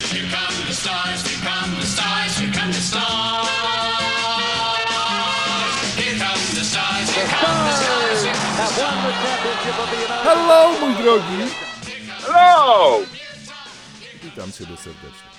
Here come the stars, here come the stars, here come the stars. Here come the stars, here come the stars, here come the stars. Hello, mój drogi! Hello! Witam ciebie serdecznie.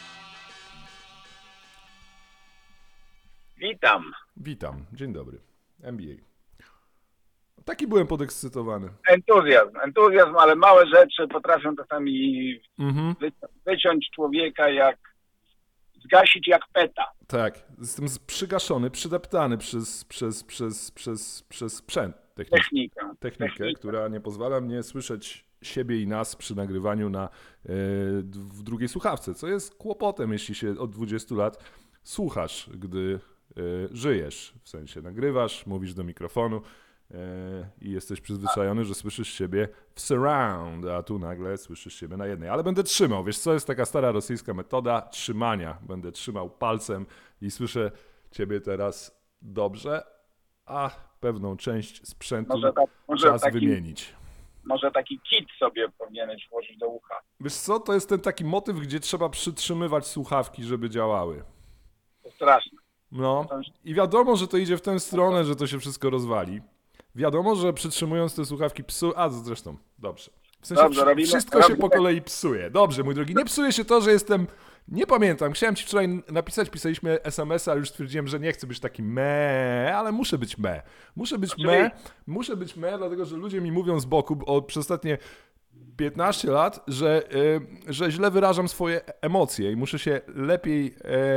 Witam. Dzień dobry. NBA. Taki byłem podekscytowany. Entuzjazm, ale małe rzeczy potrafią czasami wyciąć człowieka zgasić jak peta. Tak, jestem przygaszony, przydeptany przez sprzęt, technikę, która nie pozwala mnie słyszeć siebie i nas przy nagrywaniu w drugiej słuchawce, co jest kłopotem, jeśli się od 20 lat słuchasz, gdy żyjesz, w sensie nagrywasz, mówisz do mikrofonu i jesteś przyzwyczajony, że słyszysz siebie w surround, a tu nagle słyszysz siebie na jednej. Ale będę trzymał, wiesz co, jest taka stara rosyjska metoda trzymania. Będę trzymał palcem i słyszę ciebie teraz dobrze, a pewną część sprzętu czas wymienić. Może taki kit sobie powinieneś włożyć do ucha. Wiesz co, to jest ten taki motyw, gdzie trzeba przytrzymywać słuchawki, żeby działały. To straszne. No i wiadomo, że to idzie w tę stronę, że to się wszystko rozwali. Wiadomo, że przytrzymując te słuchawki zresztą, dobrze. W sensie wszystko się po kolei psuje. Dobrze, mój drogi, nie psuje się to, że jestem, nie pamiętam, chciałem ci wczoraj napisać, pisaliśmy SMS-a, ale już stwierdziłem, że nie chcę być taki ale muszę być Muszę być dlatego że ludzie mi mówią z boku przez ostatnie 15 lat, że źle wyrażam swoje emocje i muszę się lepiej,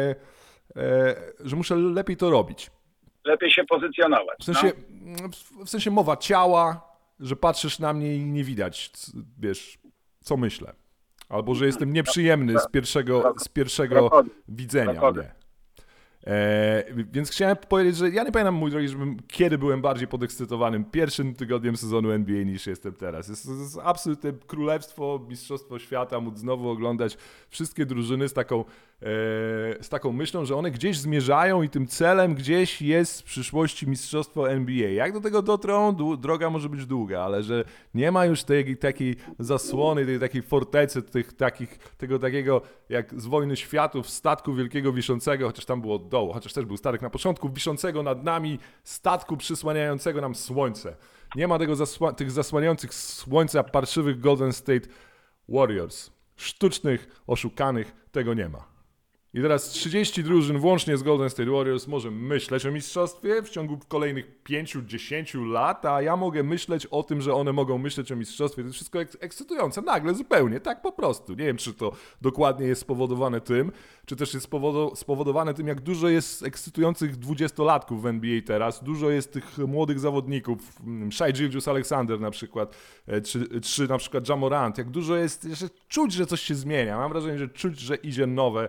że muszę lepiej to robić. Lepiej się pozycjonować. W sensie mowa ciała, że patrzysz na mnie i nie widać, wiesz, co myślę. Albo że jestem nieprzyjemny z pierwszego widzenia mnie. Więc chciałem powiedzieć, że ja nie pamiętam, mój drogi, kiedy byłem bardziej podekscytowanym pierwszym tygodniem sezonu NBA niż jestem teraz. Jest absolutne królestwo, mistrzostwo świata, móc znowu oglądać wszystkie drużyny z taką myślą, że one gdzieś zmierzają i tym celem gdzieś jest w przyszłości mistrzostwo NBA. Jak do tego dotrą, droga może być długa, ale że nie ma już tej takiej zasłony, tej takiej fortecy, tego takiego jak z Wojny Światów, statku wielkiego wiszącego, chociaż tam było od dołu, chociaż też był statek na początku, wiszącego nad nami statku przysłaniającego nam słońce. Nie ma tych zasłaniających słońca parszywych Golden State Warriors. Sztucznych, oszukanych, tego nie ma. I teraz 30 drużyn, włącznie z Golden State Warriors, może myśleć o mistrzostwie w ciągu kolejnych 5-10 lat, a ja mogę myśleć o tym, że one mogą myśleć o mistrzostwie. To jest wszystko ekscytujące, nagle, zupełnie, tak po prostu. Nie wiem, czy to dokładnie jest spowodowane tym, czy też jest spowodowane tym, jak dużo jest ekscytujących 20-latków w NBA teraz, dużo jest tych młodych zawodników, Shai Gilgeous-Alexander na przykład, czy na przykład Ja Morant, jak dużo jest, że czuć, że coś się zmienia. Mam wrażenie, że czuć, że idzie nowe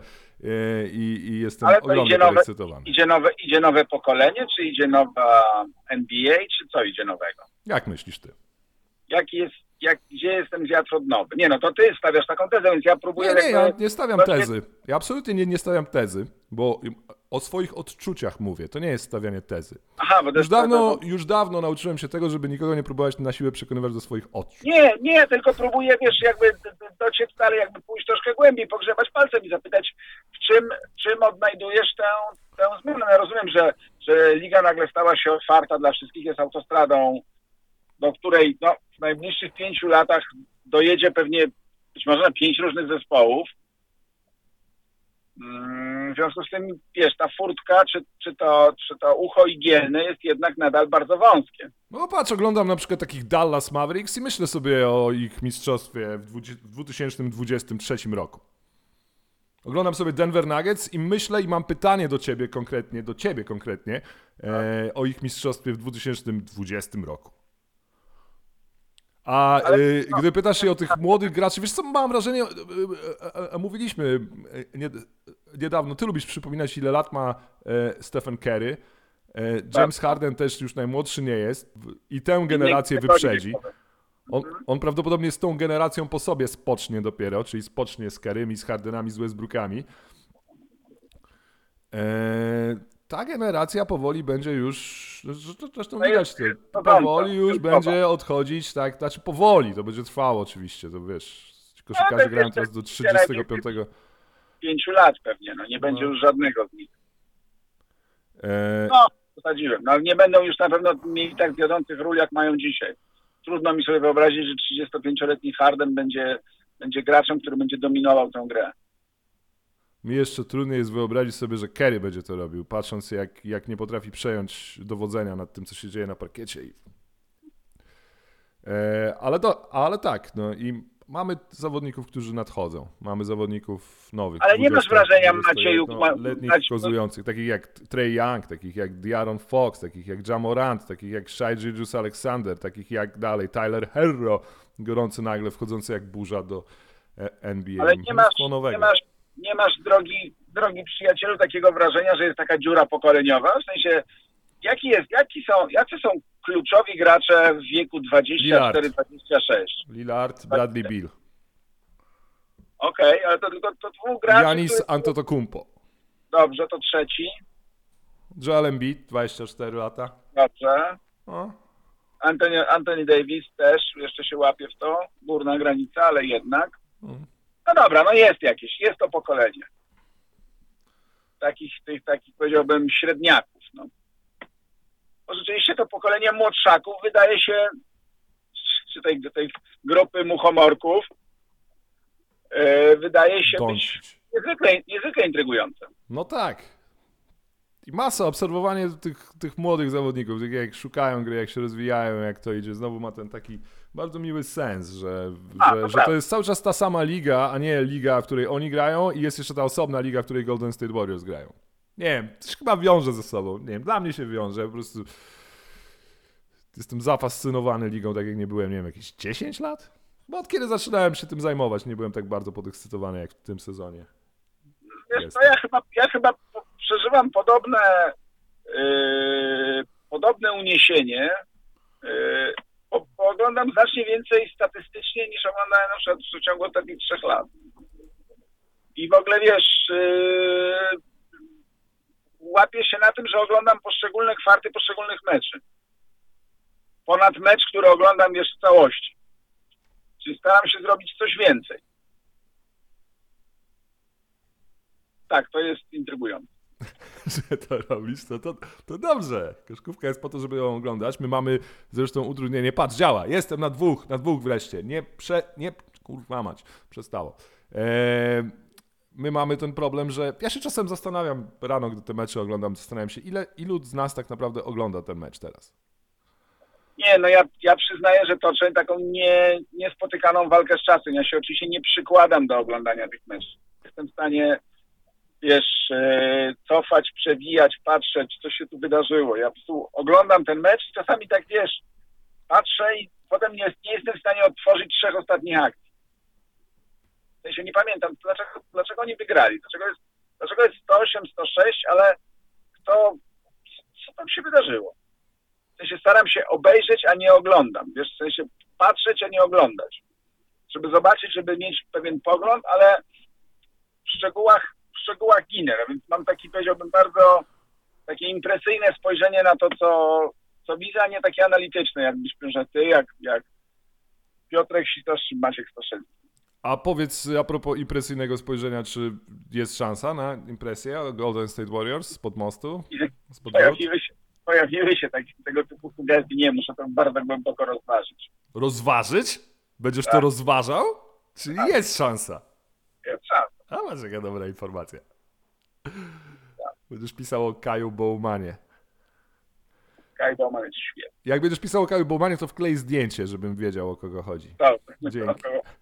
i jestem ogromnie podekscytowany. Idzie nowe pokolenie, czy idzie nowa NBA, czy co idzie nowego? Jak myślisz ty? Gdzie jestem wiatr odnowy? Nie, no to ty stawiasz taką tezę, więc ja próbuję... Ja nie stawiam tezy. Ja absolutnie nie stawiam tezy, bo o swoich odczuciach mówię. To nie jest stawianie tezy. Aha, bo już dawno nauczyłem się tego, żeby nikogo nie próbować na siłę przekonywać do swoich odczuć. Nie, tylko próbuję, wiesz, jakby dociec dalej, jakby pójść troszkę głębiej, pogrzebać palcem i zapytać, w czym odnajdujesz tę zmianę. Ja rozumiem, że liga nagle stała się otwarta dla wszystkich, jest autostradą, do której w najbliższych 5 latach dojedzie pewnie być może na 5 różnych zespołów. W związku z tym, wiesz, ta furtka, czy to ucho igielne jest jednak nadal bardzo wąskie. No patrz, oglądam na przykład takich Dallas Mavericks i myślę sobie o ich mistrzostwie w 2023 roku. Oglądam sobie Denver Nuggets i myślę i mam pytanie do ciebie konkretnie, o ich mistrzostwie w 2020 roku. A gdy pytasz się o tych młodych graczy, wiesz co, mam wrażenie, mówiliśmy niedawno, ty lubisz przypominać, ile lat ma Stephen Curry, James Harden też już najmłodszy nie jest i tę generację wyprzedzi. On prawdopodobnie z tą generacją po sobie spocznie dopiero, czyli spocznie z Currymi, z Hardenami, z Westbrookami. Ta generacja powoli będzie już, zresztą widać to, powoli już będzie odchodzić, tak, znaczy powoli, to będzie trwało oczywiście, to wiesz, koszykarze grają teraz do 35. 5 lat pewnie, no nie będzie już żadnego z nich. E, No, zasadziłem. No, nie będą już na pewno mieli tak wiodących ról, jak mają dzisiaj. Trudno mi sobie wyobrazić, że 35-letni Harden będzie graczem, który będzie dominował tę grę. Mi jeszcze trudniej jest wyobrazić sobie, że Kerry będzie to robił, patrząc jak nie potrafi przejąć dowodzenia nad tym, co się dzieje na parkiecie. Ale tak, no i mamy zawodników, którzy nadchodzą. Mamy zawodników nowych. Ale nie masz wrażenia, Macieju, letnich kozujących, takich jak Trae Young, takich jak De'Aaron Fox, takich jak Ja Morant, takich jak Shai Gilgeous-Alexander, takich jak dalej Tyler Herro, gorący nagle, wchodzący jak burza do NBA. Ale nie masz drogi przyjacielu, takiego wrażenia, że jest taka dziura pokoleniowa? W sensie, jacy są kluczowi gracze w wieku 24-26? Lillard, Bradley Beal. Okej, ale to tylko to dwóch graczy. Giannis Antetokounmpo. Dobrze, to trzeci. Joel Embiid, 24 lata. Dobrze. O. Anthony Davis też jeszcze się łapie w to. Górna granica, ale jednak. No dobra, no jest to pokolenie. Takich powiedziałbym średniaków. No. Bo rzeczywiście to pokolenie młodszaków wydaje się, czy tej grupy muchomorków, wydaje się być niezwykle intrygujące. No tak. I masa, obserwowanie tych młodych zawodników, jak szukają gry, jak się rozwijają, jak to idzie. Znowu ma ten taki bardzo miły sens, że to jest cały czas ta sama liga, a nie liga, w której oni grają i jest jeszcze ta osobna liga, w której Golden State Warriors grają. Nie wiem, to się chyba wiąże ze sobą. Nie wiem, dla mnie się wiąże. Po prostu jestem zafascynowany ligą, tak jak nie byłem, nie wiem, jakieś 10 lat? Bo od kiedy zaczynałem się tym zajmować, nie byłem tak bardzo podekscytowany jak w tym sezonie. Wiesz co, ja chyba przeżywam podobne uniesienie, bo oglądam znacznie więcej statystycznie niż oglądałem na przykład w ciągu ostatnich 3 lat. I w ogóle wiesz, łapię się na tym, że oglądam poszczególne kwarty poszczególnych meczy. Ponad mecz, który oglądam wiesz w całości. Czyli staram się zrobić coś więcej. Tak, to jest intrygujące. Że to robisz, to dobrze. Koszykówka jest po to, żeby ją oglądać. My mamy zresztą utrudnienie. Patrz, działa. Jestem na dwóch wreszcie. Kurwa mać, przestało. My mamy ten problem, że ja się czasem zastanawiam rano, gdy te mecze oglądam, zastanawiam się, ilu z nas tak naprawdę ogląda ten mecz teraz. Nie, no ja przyznaję, że toczę taką niespotykaną walkę z czasem. Ja się oczywiście nie przykładam do oglądania tych meczów. Jestem w stanie, wiesz, cofać, przewijać, patrzeć, co się tu wydarzyło. Ja po prostu oglądam ten mecz, czasami tak, wiesz, patrzę i potem nie jestem w stanie odtworzyć 3 ostatnich akcji. W sensie nie pamiętam, dlaczego oni wygrali, dlaczego jest 108, 106, ale co tam się wydarzyło? W sensie staram się obejrzeć, a nie oglądam. Wiesz, w sensie patrzeć, a nie oglądać. Żeby zobaczyć, żeby mieć pewien pogląd, ale w szczegółach ginę. Więc mam taki, powiedziałbym, bardzo takie impresyjne spojrzenie na to, co widzę, a nie takie analityczne, jak myślę, że ty, jak Piotrek Sitosz czy Maciek Staszewski. A powiedz, a propos impresyjnego spojrzenia, czy jest szansa na impresję Golden State Warriors spod mostu? Pojawiły się tego typu sugestie. Nie, muszę to bardzo głęboko rozważyć. Rozważyć? Będziesz to rozważał? Czyli tak. Jest szansa. Jest szansa. A masz jaka dobra informacja. Tak. Będziesz pisał o Kaju Bowmanie. Kaj Bowman jest świetny. Jak będziesz pisał o Kaju Bowmanie, to wklej zdjęcie, żebym wiedział, o kogo chodzi. Dobrze. Dzięki.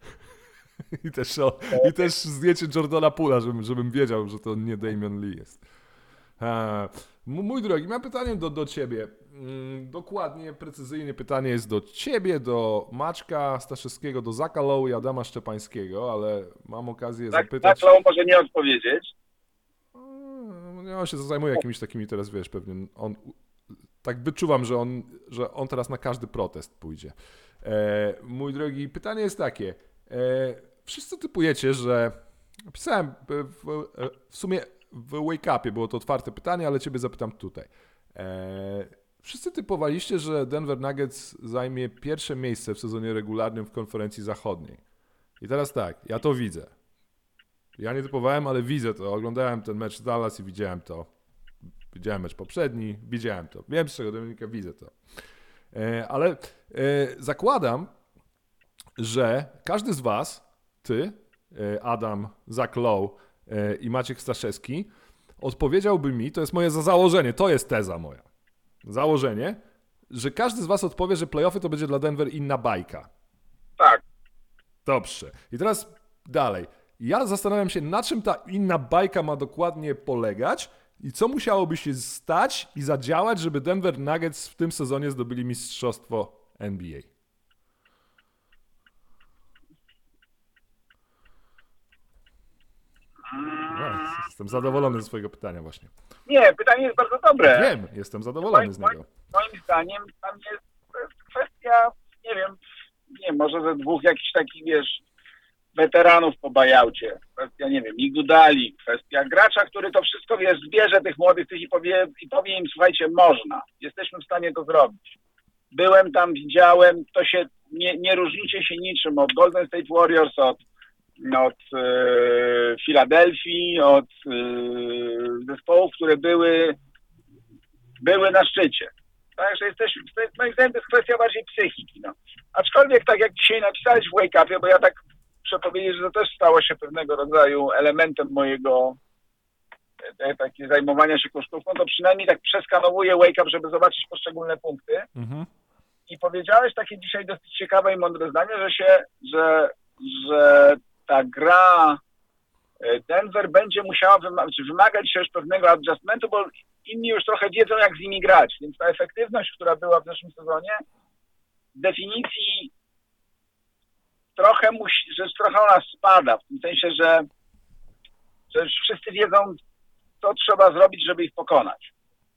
I też zdjęcie Jordana Poola, żebym wiedział, że to nie Damian Lee jest. Mój drogi, mam pytanie do ciebie. Dokładnie, precyzyjnie pytanie jest do ciebie, do Maćka Staszewskiego, do Zaka Lowe i Adama Szczepańskiego, ale mam okazję zapytać... Zak Lowe może nie odpowiedzieć. On się zajmuje jakimiś takimi teraz, wiesz, pewnie... Tak wyczuwam, że on teraz na każdy protest pójdzie. Mój drogi, pytanie jest takie. Wszyscy typujecie, że... Pisałem w sumie... W Wake Upie było to otwarte pytanie, ale ciebie zapytam tutaj. Wszyscy typowaliście, że Denver Nuggets zajmie pierwsze miejsce w sezonie regularnym w konferencji zachodniej. I teraz tak, ja to widzę. Ja nie typowałem, ale widzę to. Oglądałem ten mecz z Dallas i widziałem to. Widziałem mecz poprzedni, widziałem to. Wiem, z czego Dominika widzę to. Ale zakładam, że każdy z was, ty, Adam, Zach Lowe i Maciek Staszewski, odpowiedziałby mi, to jest moje założenie, to jest teza moja, założenie, że każdy z was odpowie, że playoffy to będzie dla Denver inna bajka. Tak. Dobrze. I teraz dalej. Ja zastanawiam się, na czym ta inna bajka ma dokładnie polegać i co musiałoby się stać i zadziałać, żeby Denver Nuggets w tym sezonie zdobyli mistrzostwo NBA. No, jestem zadowolony ze swojego pytania właśnie. Nie, pytanie jest bardzo dobre. Wiem, jestem zadowolony z niego. Moim zdaniem tam to jest kwestia, nie, może ze dwóch jakichś takich, weteranów po bujoucie. Kwestia, Igudali, kwestia gracza, który to wszystko, zbierze tych młodych i powie im, słuchajcie, można. Jesteśmy w stanie to zrobić. Byłem tam, widziałem, to się, nie różnicie się niczym od Golden State Warriors, od Filadelfii, od zespołów, które były na szczycie. Także moim zdaniem to jest kwestia bardziej psychiki. No. Aczkolwiek, tak jak dzisiaj napisałeś w Wake Upie, bo ja tak muszę powiedzieć, że to też stało się pewnego rodzaju elementem mojego takie zajmowania się kosztówką, to przynajmniej tak przeskanowuję Wake Up, żeby zobaczyć poszczególne punkty. Mhm. I powiedziałeś takie dzisiaj dosyć ciekawe i mądre zdanie, że ta gra Denver będzie musiała wymagać się już pewnego adjustmentu, bo inni już trochę wiedzą, jak z nimi grać. Więc ta efektywność, która była w zeszłym sezonie, z definicji trochę ona spada. W tym sensie, że już wszyscy wiedzą, co trzeba zrobić, żeby ich pokonać.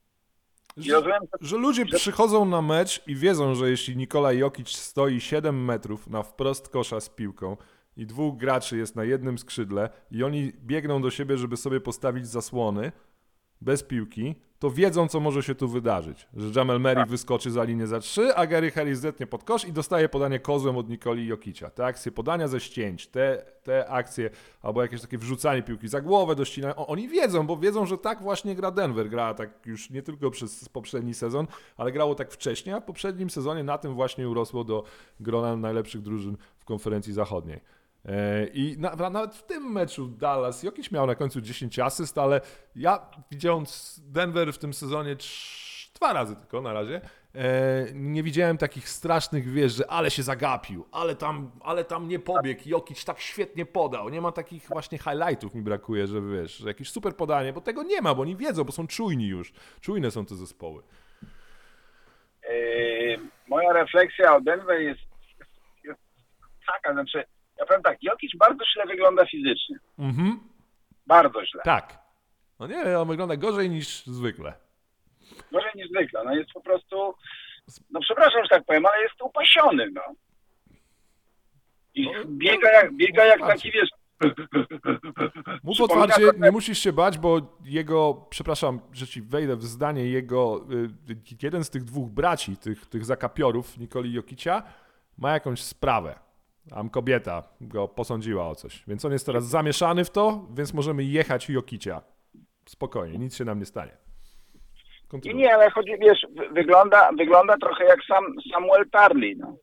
Że ludzie przychodzą na mecz i wiedzą, że jeśli Nikola Jokic stoi 7 metrów na wprost kosza z piłką i dwóch graczy jest na jednym skrzydle i oni biegną do siebie, żeby sobie postawić zasłony bez piłki, to wiedzą, co może się tu wydarzyć. Że Jamal Murray wyskoczy za linię za 3, a Gary Harris zetnie pod kosz i dostaje podanie kozłem od Nikoli Jokicia. Te akcje podania ze ścięć, te akcje, albo jakieś takie wrzucanie piłki za głowę do ścinania. Oni wiedzą, bo wiedzą, że tak właśnie gra Denver. Gra tak już nie tylko przez poprzedni sezon, ale grało tak wcześniej, a w poprzednim sezonie na tym właśnie urosło do grona najlepszych drużyn w konferencji zachodniej. I nawet w tym meczu Dallas Jokic miał na końcu 10 asyst, ale ja widząc Denver w tym sezonie 2 razy tylko na razie, nie widziałem takich strasznych, że ale się zagapił, ale tam nie pobiegł, Jokic tak świetnie podał. Nie ma takich właśnie highlightów, mi brakuje, że że jakieś super podanie, bo tego nie ma, bo oni wiedzą, bo są czujni już. Czujne są te zespoły. Moja refleksja o Denver jest taka, znaczy ja powiem tak, Jokic bardzo źle wygląda fizycznie. Mhm. Bardzo źle. Tak. No nie, on wygląda gorzej niż zwykle. Gorzej niż zwykle. No jest po prostu, przepraszam, że tak powiem, ale jest upasiony, no. I biega jak taki, Mów otwarcie, nie musisz się bać, bo przepraszam, że ci wejdę w zdanie, jeden z tych dwóch braci, tych zakapiorów Nikoli Jokicia, ma jakąś sprawę. Tam kobieta go posądziła o coś, więc on jest teraz zamieszany w to, więc możemy jechać Jokicia. Spokojnie, nic się nam nie stanie. Nie, ale chodzi, wygląda trochę jak Samuel Tarly, no.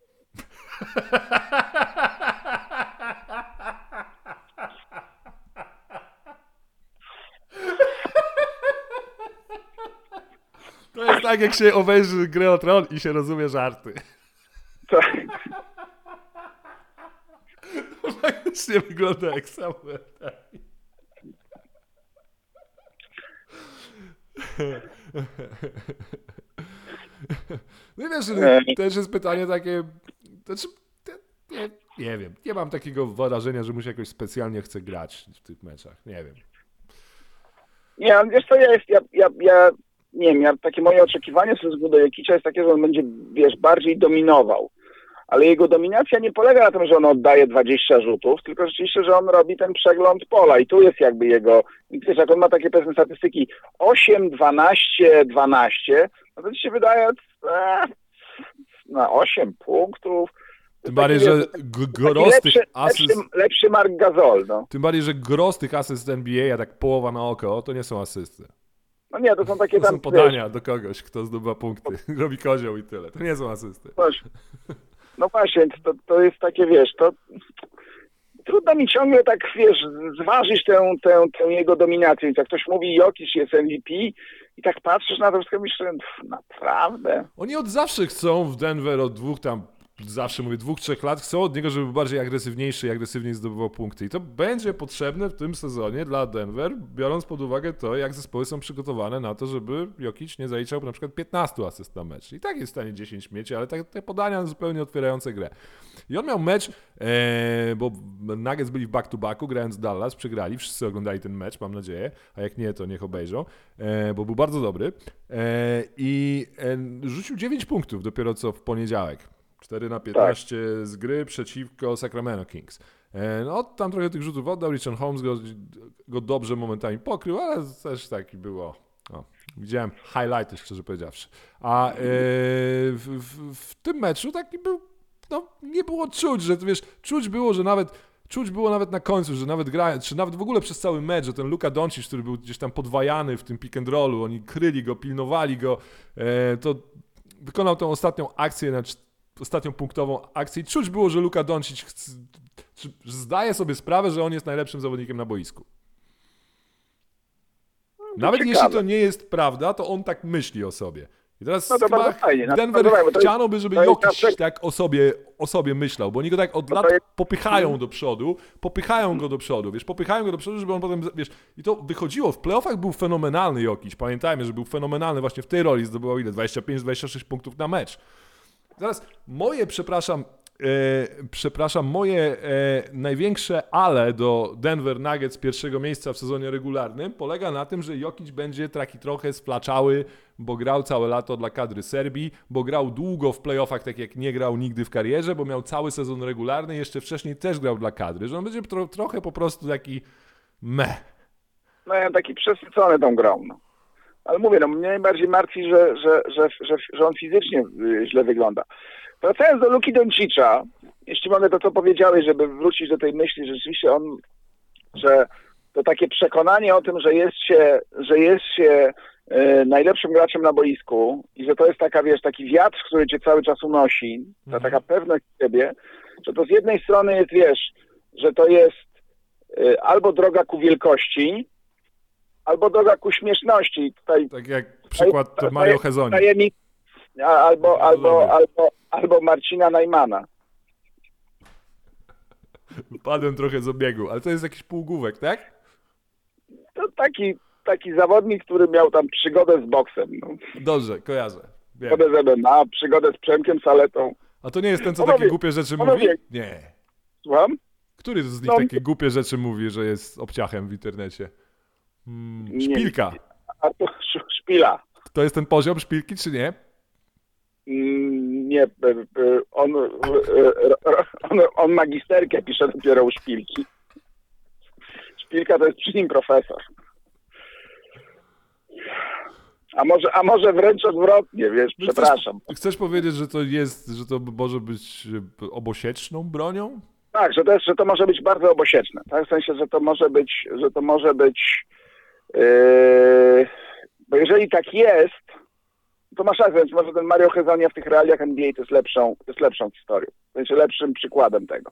To jest tak, jak się obejrzy grę o Tron i się rozumie żarty. Tak. To faktycznie wygląda jak Samuel Tarly. No i wiesz, też jest pytanie takie, nie wiem, nie mam takiego wrażenia, że mu się jakoś specjalnie chce grać w tych meczach, nie wiem. Nie, wiesz co, nie wiem, takie moje oczekiwanie w stosunku do Jokicia jest takie, że on będzie, bardziej dominował. Ale jego dominacja nie polega na tym, że on oddaje 20 rzutów, tylko rzeczywiście, że on robi ten przegląd pola i tu jest jakby jego, wiesz, jak on ma takie pewne statystyki 8, 12, 12, no to ci się wydaje na 8 punktów, Tym bardziej, że gros tych asyst... Lepszy Mark Gasol, no. Tym bardziej, że gros tych asyst NBA, a tak połowa na oko, to nie są asysty. No nie, to są takie To tam... są podania do kogoś, kto zdobywa punkty. Robi kozioł i tyle. To nie są asysty. No właśnie, to jest takie, wiesz, to... Trudno mi ciągle tak, wiesz, zważyć tę jego dominację. Więc jak ktoś mówi, Jokic jest MVP i tak patrzysz na to wszystko, myślę, naprawdę? Oni od zawsze chcą w Denver, od zawsze mówię 2-3 lat, chcą od niego, żeby był bardziej agresywniejszy i agresywniej zdobywał punkty. I to będzie potrzebne w tym sezonie dla Denver, biorąc pod uwagę to, jak zespoły są przygotowane na to, żeby Jokic nie zaliczał na przykład 15 asyst na mecz. I tak jest w stanie 10 mieć, ale te podania zupełnie otwierające grę. I on miał mecz, bo Nuggets byli w back-to-backu, grając Dallas, przegrali, wszyscy oglądali ten mecz, mam nadzieję, a jak nie, to niech obejrzą, bo był bardzo dobry. I rzucił 9 punktów dopiero co w poniedziałek. 4 na 15 z gry przeciwko Sacramento Kings. No tam trochę tych rzutów oddał, Richard Holmes go dobrze momentami pokrył, ale też taki było. No, widziałem highlighty, szczerze powiedziawszy. A w tym meczu taki był, no nie było czuć, że wiesz, czuć było nawet na końcu, że nawet czy nawet w ogóle przez cały mecz, że ten Luka Doncic, który był gdzieś tam podwajany w tym pick and rollu, oni kryli go, pilnowali go, to wykonał tą ostatnią akcję, ostatnią punktową akcję i czuć było, że Luka Doncic zdaje sobie sprawę, że on jest najlepszym zawodnikiem na boisku. Nawet jeśli to nie jest prawda, to on tak myśli o sobie. I teraz chyba Denver chcianoby, żeby Jokic tak o sobie myślał, bo oni go tak od lat popychają do przodu, wiesz, żeby on potem, wiesz, i to wychodziło, w playoffach był fenomenalny Jokic, pamiętajmy, że był fenomenalny właśnie w tej roli, zdobywał 25-26 punktów na mecz. Teraz moje, moje największe ale do Denver Nuggets pierwszego miejsca w sezonie regularnym polega na tym, że Jokic będzie taki trochę splaczały, bo grał całe lato dla kadry Serbii, bo grał długo w playoffach, tak jak nie grał nigdy w karierze, bo miał cały sezon regularny, jeszcze wcześniej też grał dla kadry, że on będzie trochę po prostu taki meh. No ja taki przesycony tą grą, no. Ale mówię, no mnie najbardziej martwi, że on fizycznie źle wygląda. Wracając do Luki Doncicza, jeśli mogę to, co powiedziałeś, żeby wrócić do tej myśli, że rzeczywiście że to takie przekonanie o tym, że jest się najlepszym graczem na boisku i że to jest taka, wiesz, taki wiatr, który cię cały czas unosi, ta taka pewność siebie, że to z jednej strony jest, wiesz, że to jest albo droga ku wielkości, albo droga ku śmieszności. Tutaj, tak jak przykład to Mario Hezoni. Albo Marcina Najmana. Padłem trochę z obiegu, ale to jest jakiś półgłówek, tak? To taki zawodnik, który miał tam przygodę z boksem. No. Dobrze, kojarzę. Przygodę z MMA, przygodę z Przemkiem Saletą. A to nie jest ten, co takie głupie rzeczy mówi? Nie. Słucham? Który z nich takie głupie rzeczy mówi, że jest obciachem w internecie? Szpilka. Nie. A to Szpila. To jest ten poziom Szpilki, czy nie? Nie. On magisterkę pisze dopiero u Szpilki. Szpilka to jest przy nim profesor. A może wręcz odwrotnie, wiesz, przepraszam. Chcesz powiedzieć, że to może być obosieczną bronią? Tak, że to może być bardzo obosieczne. Tak? W sensie, że to może być bo jeżeli tak jest, to masz rację, więc może ten Mario Hezonja w tych realiach NBA to jest lepszą historią. W sensie lepszym przykładem tego.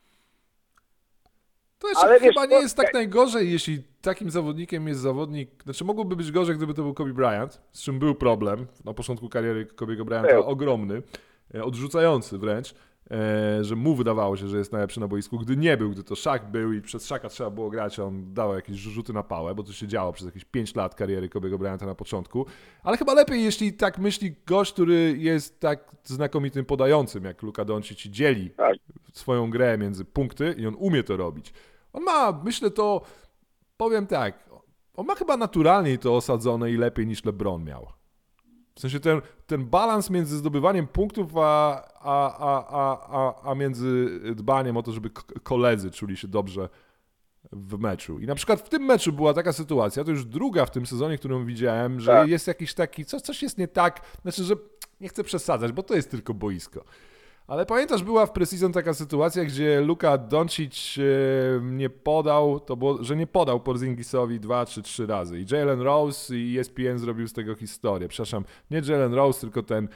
To jeszcze chyba nie jest tak najgorzej, jeśli takim zawodnikiem jest zawodnik, znaczy mogłoby być gorzej, gdyby to był Kobe Bryant, z czym był problem na początku kariery Kobe'ego Bryanta, ogromny, odrzucający wręcz, że mu wydawało się, że jest najlepszy na boisku, gdy nie był, gdy to Shaq był i przez Shaqa trzeba było grać, a on dawał jakieś rzuty na pałę, bo to się działo przez jakieś 5 lat kariery Kobe'ego Bryanta na początku, ale chyba lepiej, jeśli tak myśli gość, który jest tak znakomitym podającym, jak Luka Doncic, dzieli swoją grę między punkty i on umie to robić. On ma, myślę to, powiem tak, on ma chyba naturalniej to osadzone i lepiej niż LeBron miał. W sensie ten balans między zdobywaniem punktów, a między dbaniem o to, żeby koledzy czuli się dobrze w meczu. I na przykład w tym meczu była taka sytuacja, to już druga w tym sezonie, którą widziałem, że jest jakiś taki, coś jest nie tak, znaczy, że nie chcę przesadzać, bo to jest tylko boisko. Ale pamiętasz, była w preseason taka sytuacja, gdzie Luka Doncic nie podał, że nie podał Porzingisowi 2 czy 3 razy. I Jalen Rose i ESPN zrobił z tego historię. Przepraszam, nie Jalen Rose, tylko ten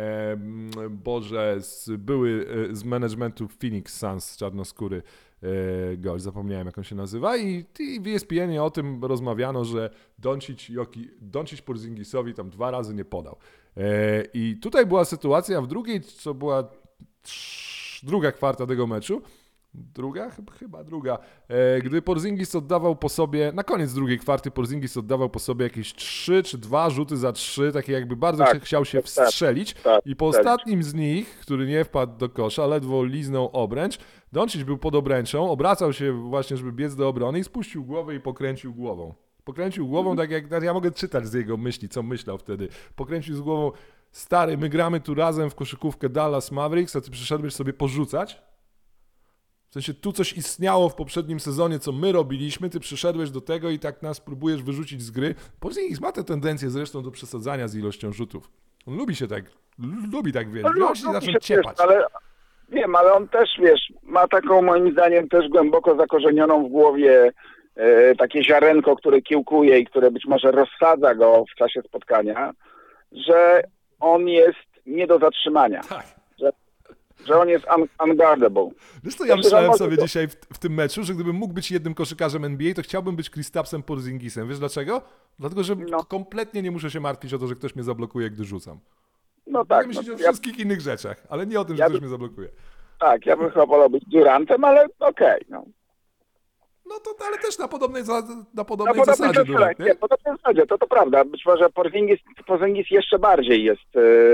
były z managementu Phoenix Suns, czarnoskóry gość, zapomniałem jak on się nazywa. I w ESPN-ie o tym rozmawiano, że Doncic Porzingisowi tam 2 razy nie podał. I tutaj była sytuacja w drugiej, co była druga kwarta tego meczu, chyba druga, gdy Porzingis oddawał po sobie, na koniec drugiej kwarty Porzingis oddawał po sobie jakieś 3 czy 2 rzuty za 3, takie jakby bardzo chciał się wstrzelić i po ostatnim z nich, który nie wpadł do kosza, ledwo liznął obręcz, Doncic był pod obręczą, obracał się właśnie, żeby biec do obrony i spuścił głowę i pokręcił głową. Pokręcił głową, tak jak ja mogę czytać z jego myśli, co myślał wtedy. Pokręcił z głową, stary, my gramy tu razem w koszykówkę Dallas Mavericks, a ty przyszedłeś sobie porzucać? W sensie tu coś istniało w poprzednim sezonie, co my robiliśmy, ty przyszedłeś do tego i tak nas próbujesz wyrzucić z gry. Porzingis ma tę tendencję zresztą do przesadzania z ilością rzutów. On lubi tak wiesz, on się zaczął ciepać. Ale on też, ma taką moim zdaniem też głęboko zakorzenioną w głowie takie ziarenko, które kiełkuje i które być może rozsadza go w czasie spotkania, że on jest nie do zatrzymania. Tak. Że on jest unguardable. Wiesz co, ja myślałem sobie dzisiaj w tym meczu, że gdybym mógł być jednym koszykarzem NBA, to chciałbym być Kristapsem Porzingisem. Wiesz dlaczego? Dlatego, że kompletnie nie muszę się martwić o to, że ktoś mnie zablokuje, gdy rzucam. No tak. Mogę myśleć o wszystkich innych rzeczach, ale nie o tym, że ktoś mnie zablokuje. Tak, ja bym chyba wolał być Durantem, ale okej. No to, ale też na podobnej zasadzie. Nie, podobnej zasadzie, to prawda. Być może Porzingis jeszcze bardziej jest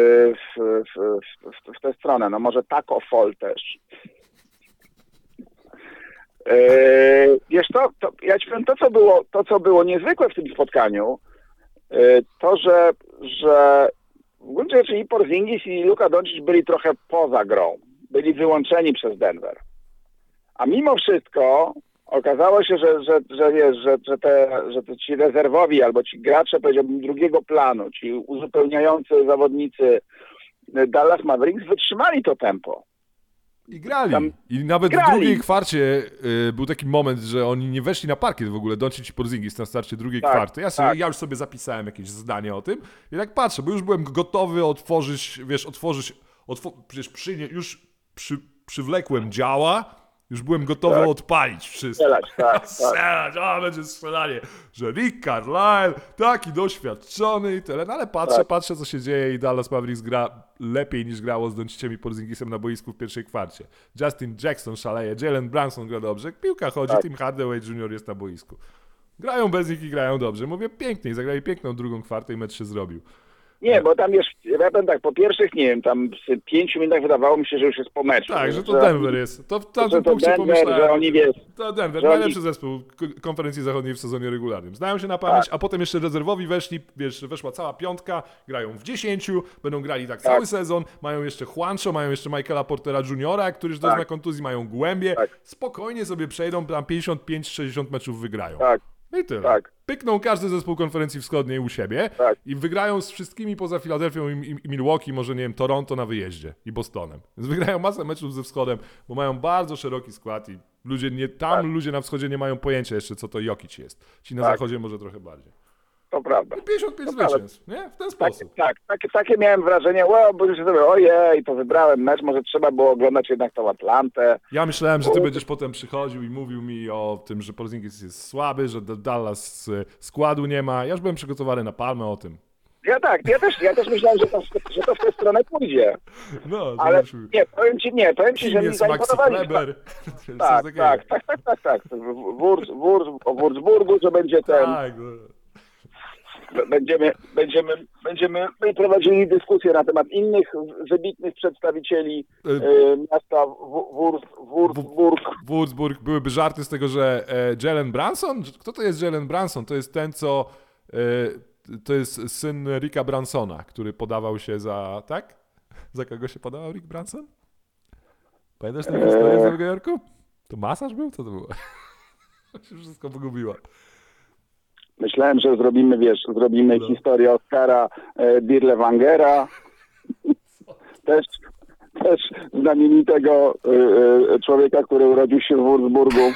w tę stronę. No może Taco Fall też. Wiesz ja ci powiem, to co było niezwykłe w tym spotkaniu, to, że w gruncie rzeczy i Porzingis i Luka Doncic byli trochę poza grą. Byli wyłączeni przez Denver. A mimo wszystko okazało się, że ci rezerwowi albo ci gracze, powiedziałbym, drugiego planu, ci uzupełniający zawodnicy Dallas Mavericks wytrzymali to tempo. I grali. I nawet w drugiej kwarcie był taki moment, że oni nie weszli na parkiet w ogóle, Doncic i Porzingis na starcie drugiej kwarty. Ja już sobie zapisałem jakieś zdanie o tym i tak patrzę, bo już byłem gotowy przywlekłem działa, już byłem gotowy odpalić wszystko. Strzelać, będzie strzelanie. Że Rick Carlisle, taki doświadczony i tyle. No ale patrzę co się dzieje i Dallas Mavericks gra lepiej niż grało z Donciciem i Porzingisem na boisku w pierwszej kwarcie. Justin Jackson szaleje, Jalen Brunson gra dobrze, piłka chodzi, Tim Hardaway Jr. jest na boisku. Grają bez nich i grają dobrze. Mówię pięknie, zagrali piękną drugą kwartę i mecz się zrobił. Nie, bo tam jest, ja powiem tak, po pierwszych, nie wiem, tam w 5 minutach wydawało mi się, że już jest po meczu. Tak, że to Denver jest. To w tamtym punkcie pomyślałem, że oni to Denver, najlepszy zespół konferencji zachodniej w sezonie regularnym. Znają się na pamięć, a potem jeszcze rezerwowi weszli, weszła cała piątka, grają w 10, będą grali cały sezon, mają jeszcze Juancho, mają jeszcze Michaela Portera Jr., który już dozna kontuzji, mają Głębie, spokojnie sobie przejdą, tam 55-60 meczów wygrają. I tyle. Pykną każdy zespół konferencji wschodniej u siebie i wygrają z wszystkimi poza Filadelfią i Milwaukee, może nie wiem, Toronto na wyjeździe i Bostonem. Więc wygrają masę meczów ze wschodem, bo mają bardzo szeroki skład i ludzie na wschodzie nie mają pojęcia jeszcze, co to Jokic jest. Ci na zachodzie może trochę bardziej. To prawda. 55 zwycięstw, nie? W ten sposób. Takie miałem wrażenie, bo już sobie, ojej, to wybrałem mecz, może trzeba było oglądać jednak tą Atlantę. Ja myślałem, że ty będziesz potem przychodził i mówił mi o tym, że Porzingis jest słaby, że Dallas składu nie ma. Ja już byłem przygotowany na palmę o tym. Ja też myślałem, że to w tę stronę pójdzie. No, ale powiem ci, że mi zaimponowali. Tak. O Wurzburgu, że będzie ten... Tak, Będziemy prowadzili dyskusję na temat innych wybitnych przedstawicieli miasta Wurzburg. Byłyby żarty z tego, że Jalen Brunson? Kto to jest Jalen Brunson? To jest ten, co... To jest syn Ricka Brunsona, który podawał się za... Tak? Za kogo się podawał Rick Brunson? Pamiętasz tę historię z Nowego Jorku? To masaż był? Co to było? się wszystko pogubiło. Myślałem, że zrobimy historię Oskara Birlewangera. też znamienitego człowieka, który urodził się w Würzburgu.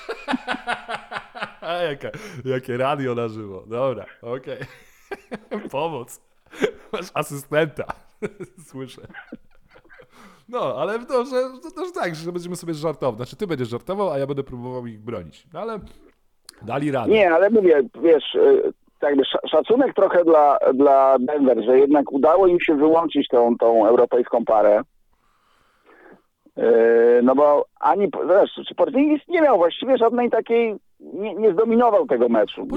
Jakie radio na żywo. Dobra, okej. Pomoc. Masz asystenta. Słyszę. No, ale to też tak, że będziemy sobie żartować. Znaczy ty będziesz żartował, a ja będę próbował ich bronić. No ale dali radę. Nie, ale mówię, wiesz, jakby szacunek trochę dla Denver, że jednak udało im się wyłączyć tą europejską parę. No bo wiesz, Porzingis nie miał właściwie żadnej takiej, nie zdominował tego meczu.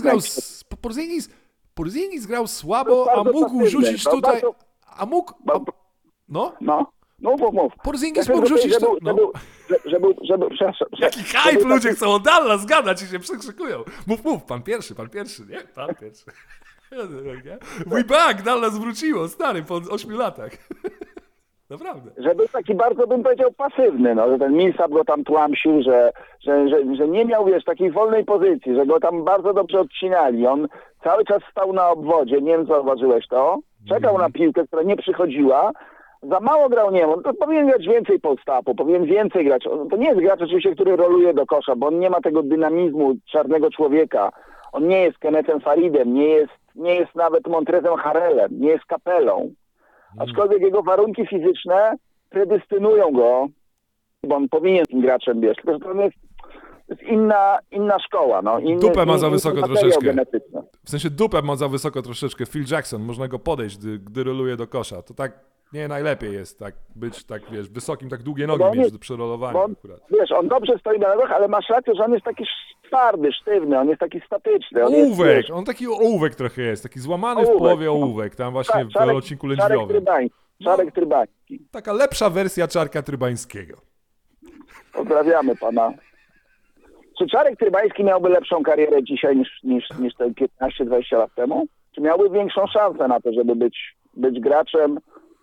Porzingis grał słabo, a mógł rzucić tutaj. A mógł. No? Mów. Porzingis mógł rzucić to. Przepraszam. Jaki hype ludzie chcą o Dallas gadać i się przekrzykują. Mów, pan pierwszy, nie? Pan pierwszy. We back, Dallas wróciło, stary, po 8 latach. Naprawdę. Że był taki bardzo, bym powiedział, pasywny, no, że ten Millsap go tam tłamsił, że nie miał, wiesz, takiej wolnej pozycji, że go tam bardzo dobrze odcinali. On cały czas stał na obwodzie, nie wiem, zauważyłeś to, czekał na piłkę, która nie przychodziła, za mało grał, nie wiem, on to powinien grać więcej post-upu, powinien więcej grać. To nie jest gracz oczywiście, który roluje do kosza, bo on nie ma tego dynamizmu czarnego człowieka. On nie jest Kennethem Faridem, nie jest nawet Montrezem Harrellem, nie jest Kapelą. Aczkolwiek jego warunki fizyczne predestynują go, bo on powinien tym graczem być, tylko że to jest inna szkoła. No. Dupę ma za wysoko troszeczkę. Genetyczny. W sensie dupę ma za wysoko troszeczkę. Phil Jackson, można go podejść, gdy roluje do kosza. To tak nie najlepiej jest tak być, tak wiesz, wysokim, tak długie nogi mieć do przerolowania akurat. Wiesz, on dobrze stoi na nogach, ale masz rację, że on jest taki twardy, sztywny, on jest taki statyczny. On taki ołówek trochę jest, taki złamany w połowie ołówek, tam właśnie w odcinku lędźwiowym. Czarek Trybański. Taka lepsza wersja Czarka Trybańskiego. Pozdrawiamy pana. Czy Czarek Trybański miałby lepszą karierę dzisiaj niż te 15-20 lat temu? Czy miałby większą szansę na to, żeby być graczem,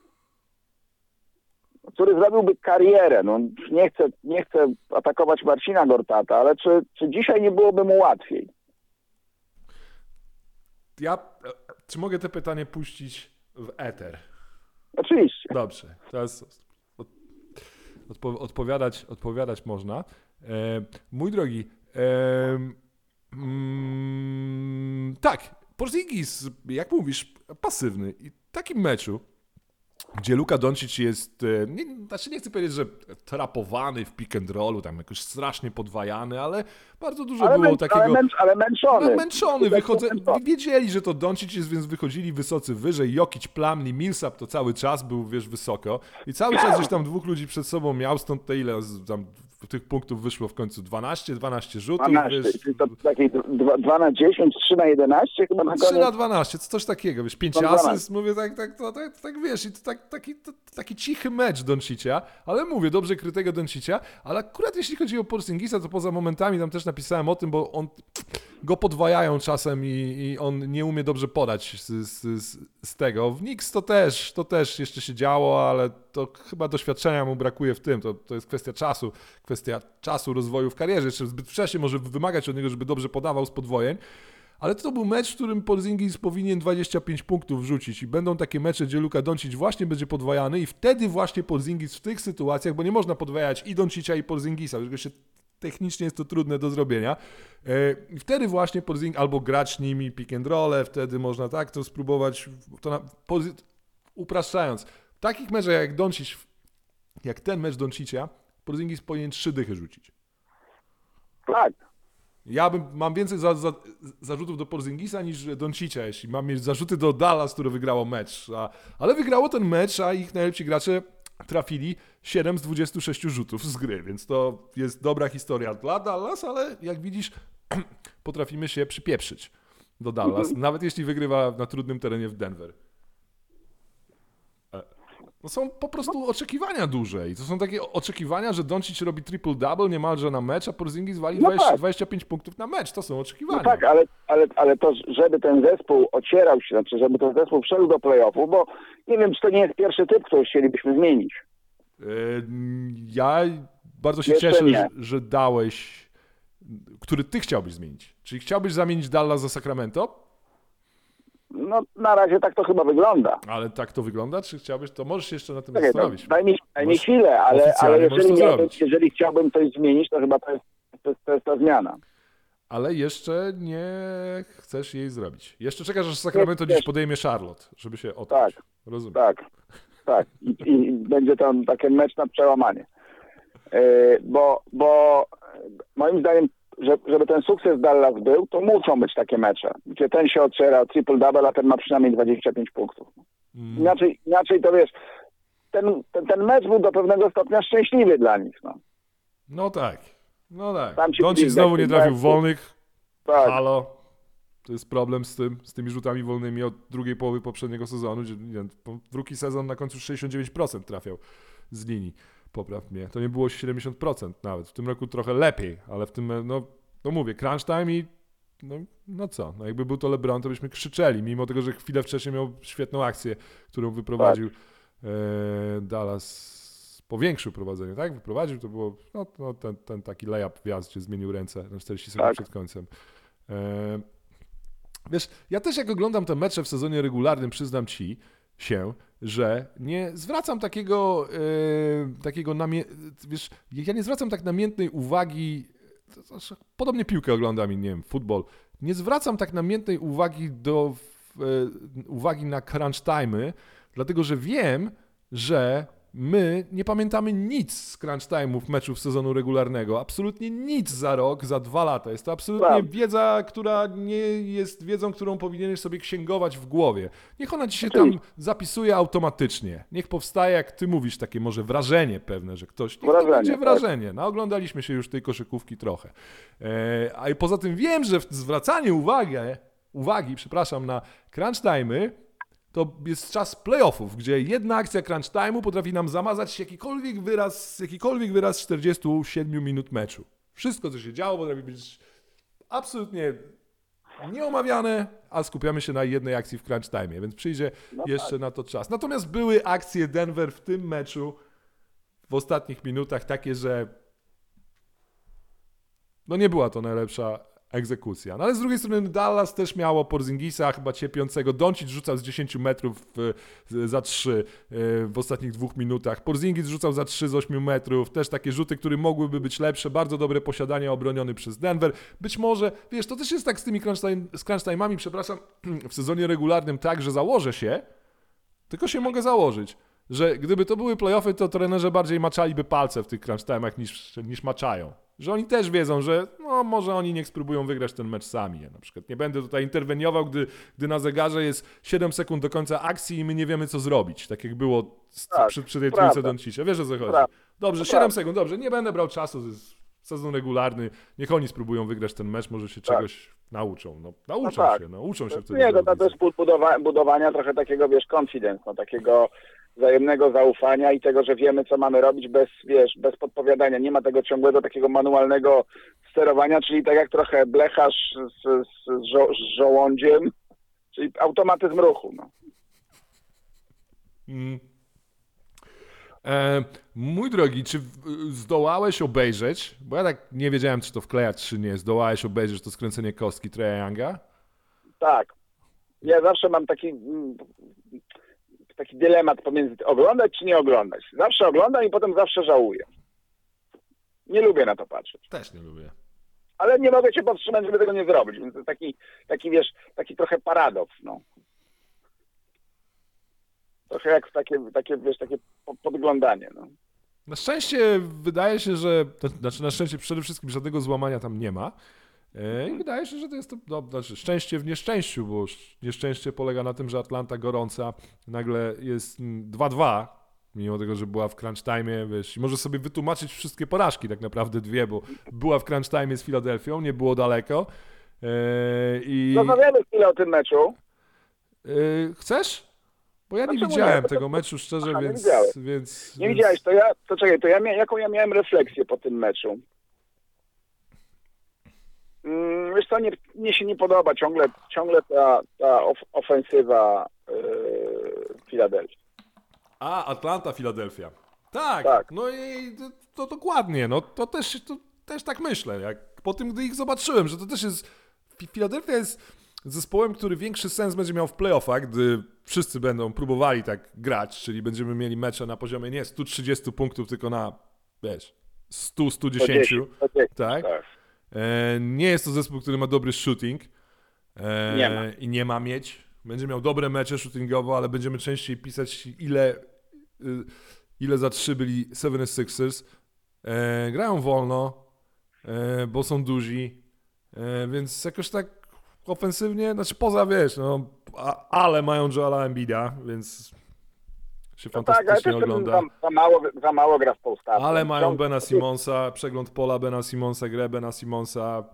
który zrobiłby karierę? No, nie chcę atakować Marcina Gortata, ale czy dzisiaj nie byłoby mu łatwiej? Czy mogę te pytanie puścić w eter? Oczywiście. Dobrze, teraz odpowiadać można. Mój drogi, tak, Porzingis, jak mówisz, pasywny. I w takim meczu, gdzie Luka Doncic jest, nie chcę powiedzieć, że trapowany w pick and rollu, tam jakoś strasznie podwajany, ale bardzo dużo było takiego... Ale męczony. Męczony, wiedzieli, że to Doncic jest, więc wychodzili wysocy wyżej, Jokic, Plumlee, Millsap to cały czas był, wiesz, wysoko i cały czas gdzieś tam dwóch ludzi przed sobą miał, stąd te ile tam tych punktów wyszło w końcu 12 rzutów. 12, wiesz, to takie 2 na 10, 3 na 11 chyba na koniec. 3 na 12, coś takiego, wiesz, 5 asyst, mówię tak wiesz, i to taki cichy mecz Doncicia, ale mówię, dobrze krytego Doncicia, ale akurat jeśli chodzi o Porzingisa, to poza momentami tam też napisałem o tym, bo on go podwajają czasem i on nie umie dobrze podać z tego. W Knicks to też jeszcze się działo, ale to chyba doświadczenia mu brakuje w tym. To jest kwestia czasu rozwoju w karierze. Jeszcze zbyt wcześnie może wymagać od niego, żeby dobrze podawał z podwojeń. Ale to był mecz, w którym Porzingis powinien 25 punktów rzucić i będą takie mecze, gdzie Luka Doncic właśnie będzie podwajany i wtedy właśnie Porzingis w tych sytuacjach, bo nie można podwajać i Doncicia i Porzingisa, że technicznie jest to trudne do zrobienia. I wtedy właśnie Porzingis albo grać nimi pick and roll, wtedy można tak to spróbować, upraszczając. W takich meczach jak Doncic, jak ten mecz Doncicia, Porzingis powinien 3 dychy rzucić. Tak. Mam więcej zarzutów do Porzingisa niż Doncicia, jeśli mam mieć zarzuty do Dallas, które wygrało mecz. Ale wygrało ten mecz, a ich najlepsi gracze trafili 7 z 26 rzutów z gry, więc to jest dobra historia dla Dallas, ale jak widzisz, potrafimy się przypieprzyć do Dallas, nawet jeśli wygrywa na trudnym terenie w Denver. To są po prostu oczekiwania duże i to są takie oczekiwania, że Doncic robi triple-double niemalże na mecz, a Porzingis wali 25 punktów na mecz. To są oczekiwania. No tak, ale to, żeby ten zespół ocierał się, znaczy, żeby ten zespół wszedł do play-offu, bo nie wiem, czy to nie jest pierwszy typ, który chcielibyśmy zmienić. Ja bardzo się cieszę, że dałeś, który ty chciałbyś zmienić. Czyli chciałbyś zamienić Dallas za Sacramento? No na razie tak to chyba wygląda. Ale tak to wygląda? Czy chciałbyś, to możesz się jeszcze na tym Czekaj, zastanowić. daj mi Możesz chwilę, ale oficjalnie możesz to zrobić. jeżeli chciałbym coś zmienić, to chyba to jest ta zmiana. Ale jeszcze nie chcesz jej zrobić. Jeszcze czekasz, aż Sacramento Nie, dziś podejmie Charlotte, żeby się odkuć. Tak. Rozumiem. Tak. I będzie tam taki mecz na przełamanie. Bo moim zdaniem, żeby ten sukces Dallas był, to muszą być takie mecze, gdzie ten się ociera o triple-double, a ten ma przynajmniej 25 punktów. Inaczej to wiesz, ten mecz był do pewnego stopnia szczęśliwy dla nich. No. No tak. Tam ci Doncic znowu nie trafił meczu. wolnych. Tak. Halo. To jest problem z tymi rzutami wolnymi od drugiej połowy poprzedniego sezonu, gdzie drugi sezon na końcu 69% trafiał z linii. Popraw mnie. To nie było 70% nawet. W tym roku trochę lepiej, ale w tym, no mówię, crunch time i no co? No jakby był to LeBron, to byśmy krzyczeli, mimo tego, że chwilę wcześniej miał świetną akcję, którą wyprowadził Dallas. Powiększył prowadzenie, tak? Wyprowadził, to było ten taki layup wjazd, gdzie zmienił ręce na 40 sekund przed końcem. Wiesz, ja też jak oglądam te mecze w sezonie regularnym, przyznam ci się, że nie zwracam wiesz, ja nie zwracam tak namiętnej uwagi, podobnie piłkę oglądam i nie wiem, futbol, nie zwracam tak namiętnej uwagi na crunch time'y, dlatego że wiem, że my nie pamiętamy nic z crunch time'ów meczów sezonu regularnego. Absolutnie nic za rok, za 2 lata. Jest to absolutnie wiedza, która nie jest wiedzą, którą powinieneś sobie księgować w głowie. Niech ona ci się tam zapisuje automatycznie. Niech powstaje, jak ty mówisz, takie może wrażenie pewne, że ktoś... Niech to będzie wrażenie. No, oglądaliśmy się już tej koszykówki trochę. A i poza tym wiem, że zwracanie uwagi na crunch time'y to jest czas playoffów, gdzie jedna akcja crunch time'u potrafi nam zamazać jakikolwiek wyraz 47 minut meczu. Wszystko, co się działo, potrafi być absolutnie nieomawiane, a skupiamy się na jednej akcji w crunch time'ie, więc przyjdzie jeszcze na to czas. Natomiast były akcje Denver w tym meczu w ostatnich minutach takie, że nie była to najlepsza egzekucja. No ale z drugiej strony Dallas też miało Porzingisa, chyba ciepiącego. Doncic rzucał z 10 metrów za 3 w ostatnich 2 minutach. Porzingis rzucał za 3 z 8 metrów. Też takie rzuty, które mogłyby być lepsze. Bardzo dobre posiadanie obronione przez Denver. Być może, wiesz, to też jest tak z tymi crunch time'ami, przepraszam, w sezonie regularnym tak, że założę się, tylko się mogę założyć, że gdyby to były play-offy, to trenerzy bardziej maczaliby palce w tych crunch time'ach niż maczają. Że oni też wiedzą, że może oni niech spróbują wygrać ten mecz sami. Ja na przykład nie będę tutaj interweniował, gdy na zegarze jest 7 sekund do końca akcji i my nie wiemy, co zrobić. Tak jak było przy tej trójce Doncicia. Wiesz, o co chodzi? Dobrze, 7 sekund, dobrze, nie będę brał czasu, to jest sezon regularny. Niech oni spróbują wygrać ten mecz, może się czegoś nauczą. Nauczą się wtedy. Nie, to jest budowania trochę takiego, wiesz, confidence, takiego wzajemnego zaufania i tego, że wiemy, co mamy robić bez podpowiadania. Nie ma tego ciągłego takiego manualnego sterowania, czyli tak jak trochę blecharz z żołądziem, czyli automatyzm ruchu. Mój drogi, czy zdołałeś obejrzeć, bo ja tak nie wiedziałem, czy to wklejać, czy nie, zdołałeś obejrzeć to skręcenie kostki Treya Younga? Tak. Ja zawsze mam taki dylemat pomiędzy oglądać czy nie oglądać. Zawsze oglądam i potem zawsze żałuję. Nie lubię na to patrzeć. Też nie lubię. Ale nie mogę się powstrzymać, żeby tego nie zrobić. Więc to jest taki trochę paradoks, Trochę jak takie podglądanie, Na szczęście wydaje się, że... Znaczy na szczęście przede wszystkim żadnego złamania tam nie ma. I wydaje się, że to jest szczęście w nieszczęściu, bo nieszczęście polega na tym, że Atlanta gorąca nagle jest 2-2, mimo tego, że była w crunch time'ie, wiesz, i może sobie wytłumaczyć wszystkie porażki, tak naprawdę 2, bo była w crunch time'ie z Filadelfią, nie było daleko. Rozmawiamy chwilę o tym meczu. Chcesz? Bo ja nie widziałem tego meczu, szczerze, więc... Nie widziałeś, jaką ja miałem refleksję po tym meczu? Wiesz co, mnie się nie podoba ciągle ta ofensywa Filadelfii. Atlanta, Filadelfia. Tak. No i to dokładnie, to też tak myślę, jak po tym, gdy ich zobaczyłem, że to też jest... Filadelfia jest... zespołem, który większy sens będzie miał w playoffach, gdy wszyscy będą próbowali tak grać, czyli będziemy mieli mecze na poziomie nie 130 punktów, tylko na, wiesz, 100-110. Tak? Nie jest to zespół, który ma dobry shooting i nie ma mieć. Będzie miał dobre mecze shootingowo, ale będziemy częściej pisać, ile za 3 byli 76ers. Grają wolno, bo są duzi, więc jakoś tak ofensywnie, znaczy poza, wiesz, no, ale mają Joela Embida, więc się fantastycznie ogląda. Za mało gra w postawce. Ale mają Bena Simonsa, przegląd pola Bena Simonsa, grę Bena Simonsa.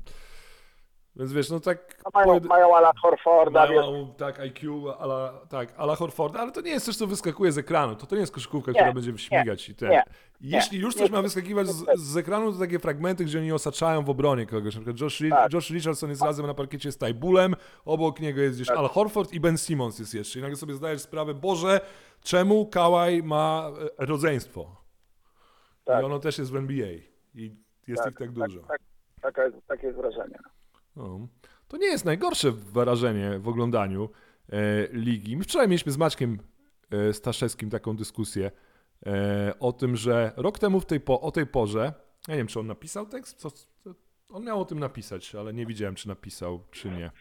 Więc wiesz, no tak... Mają Ala Horforda, mają, tak, IQ, ala Horforda, ale to nie jest coś, co wyskakuje z ekranu. To nie jest koszykówka, która będzie śmigać i ten. Jeśli już coś ma wyskakiwać z ekranu, to takie fragmenty, gdzie oni osaczają w obronie kogoś. Na przykład Josh Richardson jest razem na parkiecie z Ty Bullem, obok niego jest gdzieś Al Horford i Ben Simmons jest jeszcze. I nagle sobie zdajesz sprawę, Boże, czemu Kawhi ma rodzeństwo? I ono też jest w NBA. I jest ich tak dużo. Takie jest wrażenie. No. To nie jest najgorsze wrażenie w oglądaniu ligi. My wczoraj mieliśmy z Maćkiem Staszewskim taką dyskusję o tym, że rok temu o tej porze, ja nie wiem, czy on napisał tekst, on miał o tym napisać, ale nie widziałem, czy napisał, czy nie.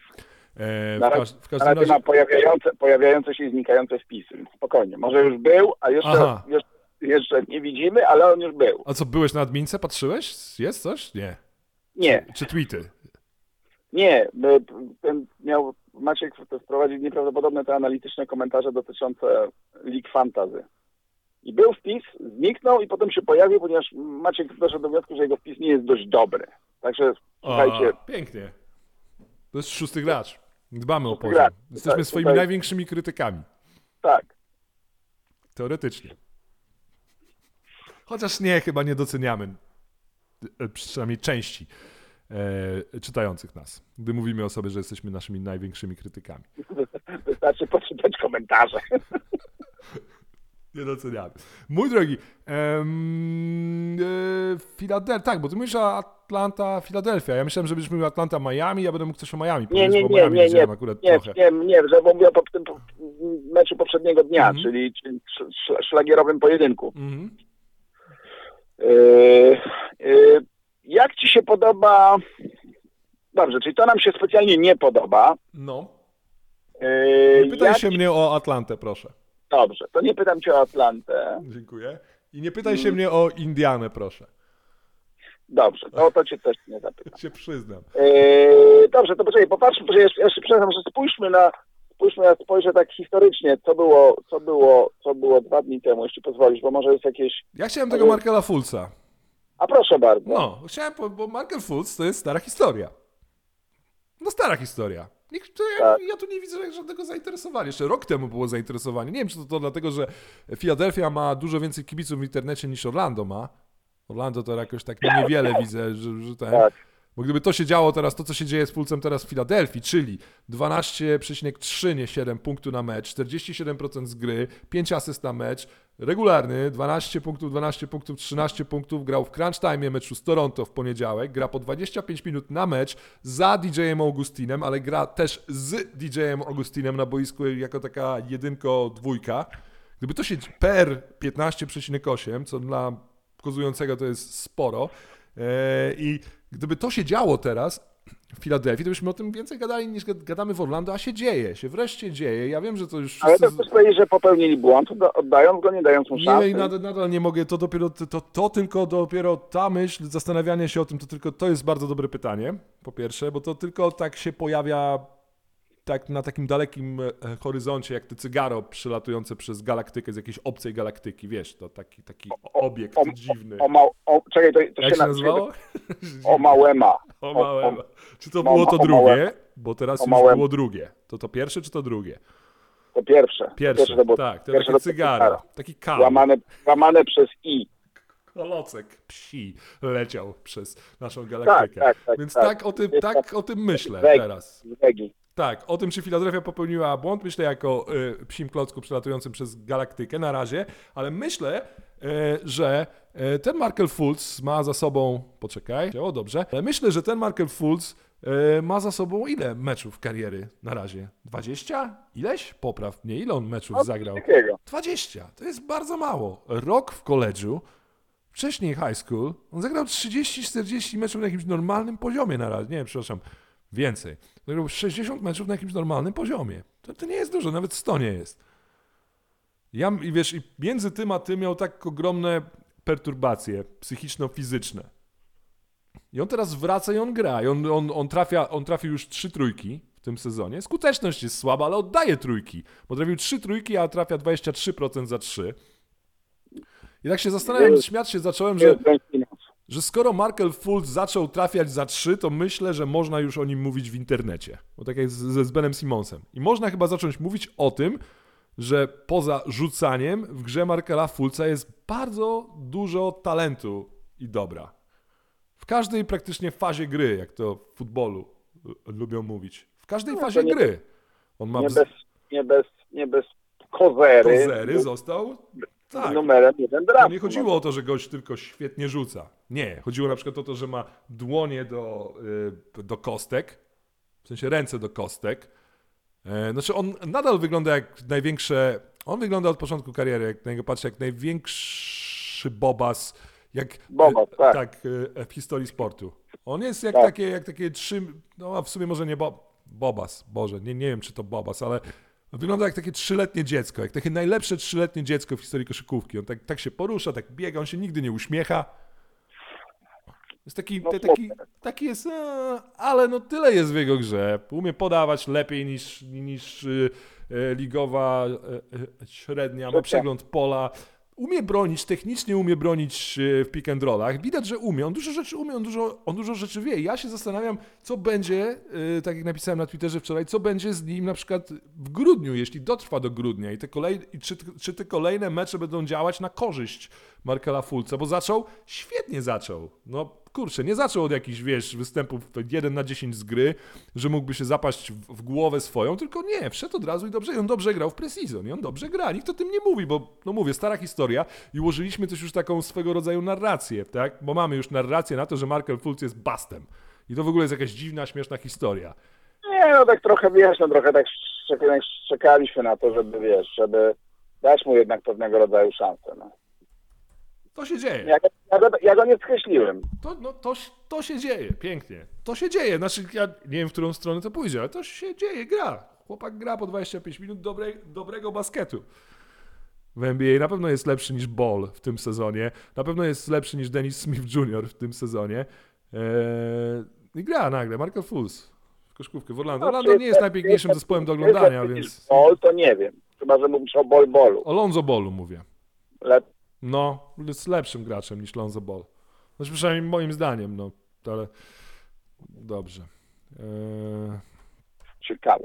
W każdym razie ma pojawiające się i znikające wpisy. Spokojnie, może już był, a jeszcze nie widzimy, ale on już był. A co, byłeś na admince, patrzyłeś? Jest coś? Nie. Nie. Czy tweety? Nie, miał Maciek wprowadzić nieprawdopodobne te analityczne komentarze dotyczące League Fantasy. I był wpis, zniknął i potem się pojawił, ponieważ Maciek doszedł do wniosku, że jego wpis nie jest dość dobry. Także słuchajcie... Pięknie. To jest 6. gracz. Dbamy o poziom. Jesteśmy swoimi największymi krytykami. Tak. Teoretycznie. Chociaż nie, chyba nie doceniamy. Przynajmniej części czytających nas, gdy mówimy o sobie, że jesteśmy naszymi największymi krytykami. Wystarczy poczytać komentarze. Nie doceniamy. Mój drogi, tak, bo ty mówisz o Atlanta, Filadelfia. Ja myślałem, że będziesz mówił Atlanta, Miami, ja będę mógł coś o Miami powiedzieć, bo Miami widziałem akurat trochę. Nie, że mówię o tym meczu poprzedniego dnia, czyli szlagierowym pojedynku. Jak ci się podoba... Dobrze, czyli to nam się specjalnie nie podoba. No. Nie pytaj się mnie o Atlantę, proszę. Dobrze, to nie pytam cię o Atlantę. Dziękuję. I nie pytaj się mnie o Indianę, proszę. Dobrze, to cię też nie zapytam. Się przyznam. Dobrze, to poczekaj, popatrzmy, jeszcze przepraszam, że spojrzę tak historycznie, co było 2 dni temu, jeśli pozwolisz, bo może jest jakieś... Ja chciałem tego Markela Fultza. A proszę bardzo. No, chciałem, bo Markel Fultz to jest stara historia. No stara historia. Ja tu nie widzę żadnego zainteresowania. Jeszcze rok temu było zainteresowanie. Nie wiem, czy to dlatego, że Philadelphia ma dużo więcej kibiców w internecie niż Orlando ma. Orlando to jakoś tak niewiele widzę, że ten... Tak. Bo gdyby to się działo teraz, to co się dzieje z Fultzem teraz w Filadelfii, czyli 12,3, nie 7 punktów na mecz, 47% z gry, 5 asyst na mecz, regularny, 12 punktów, 13 punktów, grał w crunch time meczu z Toronto w poniedziałek, gra po 25 minut na mecz za DJ-em Augustinem, ale gra też z DJ-em Augustinem na boisku jako taka 1-2. Gdyby to się per 15,8, co dla kozującego to jest sporo, i gdyby to się działo teraz w Filadelfii, to byśmy o tym więcej gadali niż gadamy w Orlando, a się wreszcie dzieje. Ja wiem, że to już... Ale to chcesz powiedzieć, że popełnili błąd, oddając go, nie dając mu szansy? Nie, nadal nie mogę, tylko dopiero ta myśl, zastanawianie się o tym, to jest bardzo dobre pytanie, po pierwsze, bo to tylko tak się pojawia tak na takim dalekim horyzoncie, jak te cygaro przelatujące przez galaktykę z jakiejś obcej galaktyki, wiesz, to taki obiekt dziwny. Czekaj, to jak się nazywało? Omałema. Omałema. Czy to było to drugie? Bo teraz już było drugie. To pierwsze, czy to drugie? To pierwsze. Pierwsze to było, tak. To takie cygaro. Taki kał. Łamane przez I. Kolocek psi leciał przez naszą galaktykę. Tak, więc tak o tym myślę teraz. Tak, o tym, czy Filadelfia popełniła błąd, myślę jako psim klocku przelatującym przez galaktykę na razie, ale myślę, że ten Markel Fultz ma za sobą... Poczekaj, dobrze. Ale myślę, że ten Markel Fultz ma za sobą ile meczów kariery na razie? 20? Ileś? Popraw mnie. Ile on meczów zagrał? Takiego. 20. To jest bardzo mało. Rok w college'u, wcześniej high school, on zagrał 30-40 meczów na jakimś normalnym poziomie na razie. Nie, przepraszam, więcej. Zagrał 60 meczów na jakimś normalnym poziomie. To nie jest dużo, nawet 100 nie jest. I wiesz, i między tym a tym miał tak ogromne perturbacje psychiczno-fizyczne. I on teraz wraca i on gra. I on trafi już 3 trójki w tym sezonie. Skuteczność jest słaba, ale oddaje trójki. Bo trafił 3 trójki, a trafia 23% za 3. I tak się zastanawiam, śmiać się zacząłem, że skoro Markel Fultz zaczął trafiać za 3, to myślę, że można już o nim mówić w internecie. Bo tak jak z Benem Simmonsem. I można chyba zacząć mówić o tym, że poza rzucaniem w grze Markela Fultza jest bardzo dużo talentu i dobra. W każdej praktycznie fazie gry, jak to w futbolu lubią mówić. W każdej fazie gry. On ma Nie bez kozery. Kozery został tak. Numerem 1 draftu. To nie chodziło o to, że gość tylko świetnie rzuca. Nie. Chodziło na przykład o to, że ma dłonie do kostek. W sensie ręce do kostek. Znaczy on nadal wygląda jak największe... On wygląda od początku kariery, jak na niego patrzę, jak największy bobas, tak, w historii sportu. On jest jak takie 3... No w sumie może nie bobas, Boże, nie wiem czy to bobas, ale wygląda jak takie 3-letnie dziecko, jak takie najlepsze 3-letnie dziecko w historii koszykówki. On tak się porusza, tak biega, on się nigdy nie uśmiecha. Jest taki jest, ale no tyle jest w jego grze. Umie podawać lepiej niż ligowa średnia, ma przegląd pola. Umie bronić, technicznie umie bronić w pick and rollach. Widać, że umie. On dużo rzeczy umie, on dużo rzeczy wie. Ja się zastanawiam, co będzie, tak jak napisałem na Twitterze wczoraj, co będzie z nim na przykład w grudniu, jeśli dotrwa do grudnia. Czy te kolejne mecze będą działać na korzyść Markela Fultza, bo świetnie zaczął. No kurczę, nie zaczął od jakichś, występów 1 na 10 z gry, że mógłby się zapaść w głowę swoją, tylko nie, wszedł od razu i on dobrze grał w pre-season i on dobrze gra. Nikt o tym nie mówi, bo no mówię, stara historia i ułożyliśmy też już taką swego rodzaju narrację, tak? Bo mamy już narrację na to, że Markel Fultz jest bustem. I to w ogóle jest jakaś dziwna, śmieszna historia. Nie, no tak trochę trochę tak czekaliśmy na to, żeby dać mu jednak pewnego rodzaju szansę, no. To się dzieje. Ja go nie skreśliłem. To się dzieje, pięknie. To się dzieje. Znaczy, ja nie wiem, w którą stronę to pójdzie, ale to się dzieje, gra. Chłopak gra po 25 minut dobrego basketu. W NBA na pewno jest lepszy niż Ball w tym sezonie. Na pewno jest lepszy niż Dennis Smith Jr. w tym sezonie. I gra nagle. Markel Fultz w koszykówkę w Orlando. Orlando nie jest najpiękniejszym zespołem do oglądania, więc... Ball to nie wiem. Chyba, że mówisz o Ballu. O Lonzo Ballu mówię. No, jest lepszym graczem niż Lonzo Ball. Znaczy przynajmniej moim zdaniem, no, ale dobrze. Ciekawe.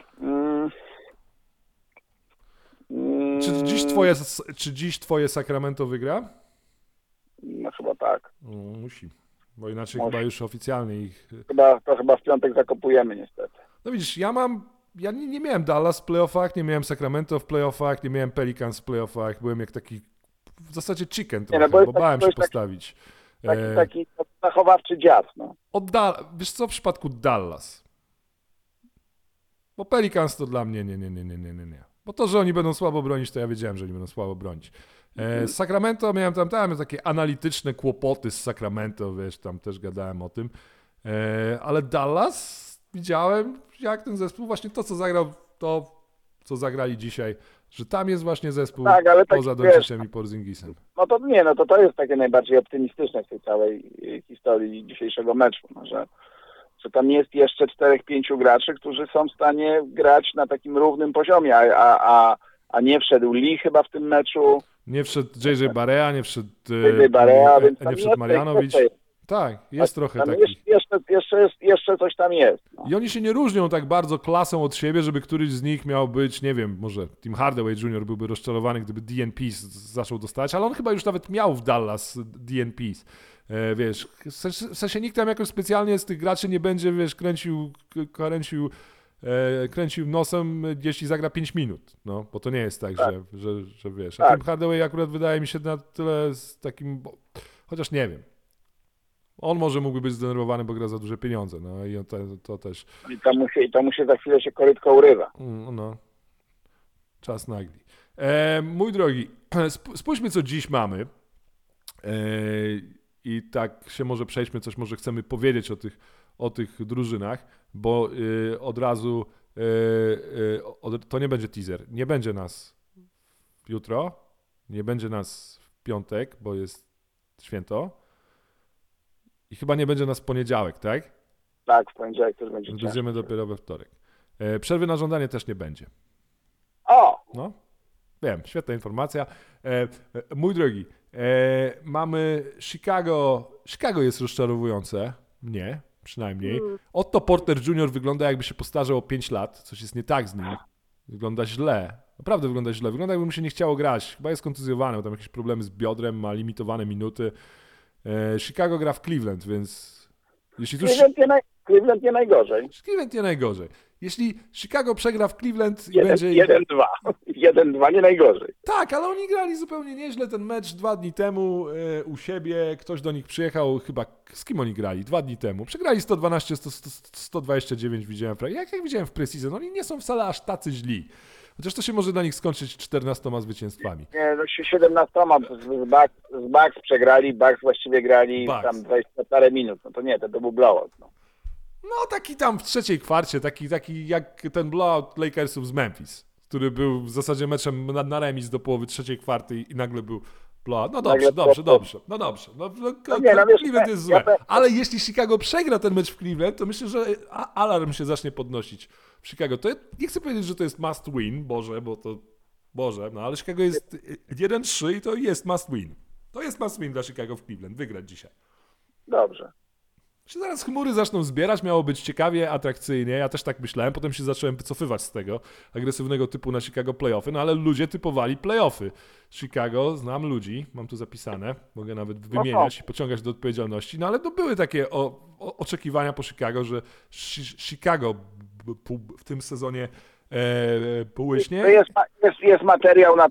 Czy dziś twoje Sacramento wygra? No chyba tak. Musi, bo inaczej chyba już oficjalnie ich... Chyba w piątek zakopujemy niestety. No widzisz, ja nie miałem Dallas w playoffach, nie miałem Sacramento w playoffach, nie miałem Pelicans w playoffach, byłem jak taki w zasadzie chicken trochę, bo bałem się postawić. Taki zachowawczy dziad, no. Wiesz co, w przypadku Dallas? Bo Pelicans to dla mnie nie. Bo to, że oni będą słabo bronić, to ja wiedziałem, że oni będą słabo bronić. Z Sacramento miałem tam takie analityczne kłopoty z Sacramento, tam też gadałem o tym. Ale Dallas widziałem, jak ten zespół właśnie to, co zagrali dzisiaj, że tam jest właśnie zespół poza Doncicem i Porzingisem. To jest takie najbardziej optymistyczne w tej całej historii dzisiejszego meczu, no, że tam jest jeszcze 4-5 graczy, którzy są w stanie grać na takim równym poziomie, a nie wszedł Lee chyba w tym meczu. Nie wszedł JJ Barea, nie wszedł Marjanowicz. Tak, jest trochę taki. Jeszcze coś tam jest. No. I oni się nie różnią tak bardzo klasą od siebie, żeby któryś z nich miał być, nie wiem, może Tim Hardaway Jr. byłby rozczarowany, gdyby DNP zaczął dostać, ale on chyba już nawet miał w Dallas DNP. Wiesz, w sensie nikt tam jakoś specjalnie z tych graczy nie będzie, wiesz, kręcił nosem, jeśli zagra 5 minut, no, bo to nie jest tak, że wiesz. A Tim Hardaway akurat wydaje mi się na tyle z takim, chociaż nie wiem. On może mógłby być zdenerwowany, bo gra za duże pieniądze, no i to też... I to mu się za chwilę się korytko urywa. No, czas nagli. Mój drogi, spójrzmy, co dziś mamy. I tak się może przejdźmy, coś może chcemy powiedzieć o tych drużynach, bo od razu to nie będzie teaser. Nie będzie nas jutro, nie będzie nas w piątek, bo jest święto i chyba nie będzie nas w poniedziałek, tak? Tak, w poniedziałek też będzie ciężko. Będziemy dopiero we wtorek. Przerwy na żądanie też nie będzie. O! No, wiem, świetna informacja. Mój drogi, mamy Chicago. Chicago jest rozczarowujące. Nie, przynajmniej. Otto Porter Jr. wygląda, jakby się postarzał o 5 lat. Coś jest nie tak z nim. Wygląda źle. Naprawdę wygląda źle. Wygląda, jakby mu się nie chciało grać. Chyba jest kontuzjowany, ma tam jakieś problemy z biodrem, ma limitowane minuty. Chicago gra w Cleveland, więc jeśli tu... Cleveland nie najgorzej. Cleveland nie najgorzej. Jeśli Chicago przegra w Cleveland i 1-2. będzie... 1-2 nie najgorzej. Tak, ale oni grali zupełnie nieźle ten mecz 2 dni temu u siebie. Ktoś do nich przyjechał, chyba z kim oni grali? 2 dni temu. Przegrali 112-129, widziałem. Jak widziałem w preseason, oni nie są wcale aż tacy źli. Chociaż to się może dla nich skończyć 14 zwycięstwami. Nie, no 17 z Bucks przegrali, Bucks właściwie grali Bucks. tam 20 parę minut. No to nie, to był blowout. No. No taki tam w trzeciej kwarcie, taki jak ten blowout Lakersów z Memphis, który był w zasadzie meczem na remis do połowy trzeciej kwarty i nagle był blowout. No dobrze. No dobrze. Cleveland jest złe. Ale jeśli Chicago przegra ten mecz w Cleveland, to myślę, że alarm się zacznie podnosić w Chicago. To nie chcę powiedzieć, że to jest must win, no ale Chicago jest 1-3 i to jest must win. To jest must win dla Chicago w Cleveland, wygrać dzisiaj. Dobrze. Się zaraz chmury zaczną zbierać, miało być ciekawie, atrakcyjnie, ja też tak myślałem, potem się zacząłem wycofywać z tego agresywnego typu na Chicago playoffy, no ale ludzie typowali playoffy. Chicago, znam ludzi, mam tu zapisane, mogę nawet wymieniać i pociągać do odpowiedzialności, no ale to były takie oczekiwania po Chicago, że Chicago w tym sezonie połyśnie. Jest materiał na...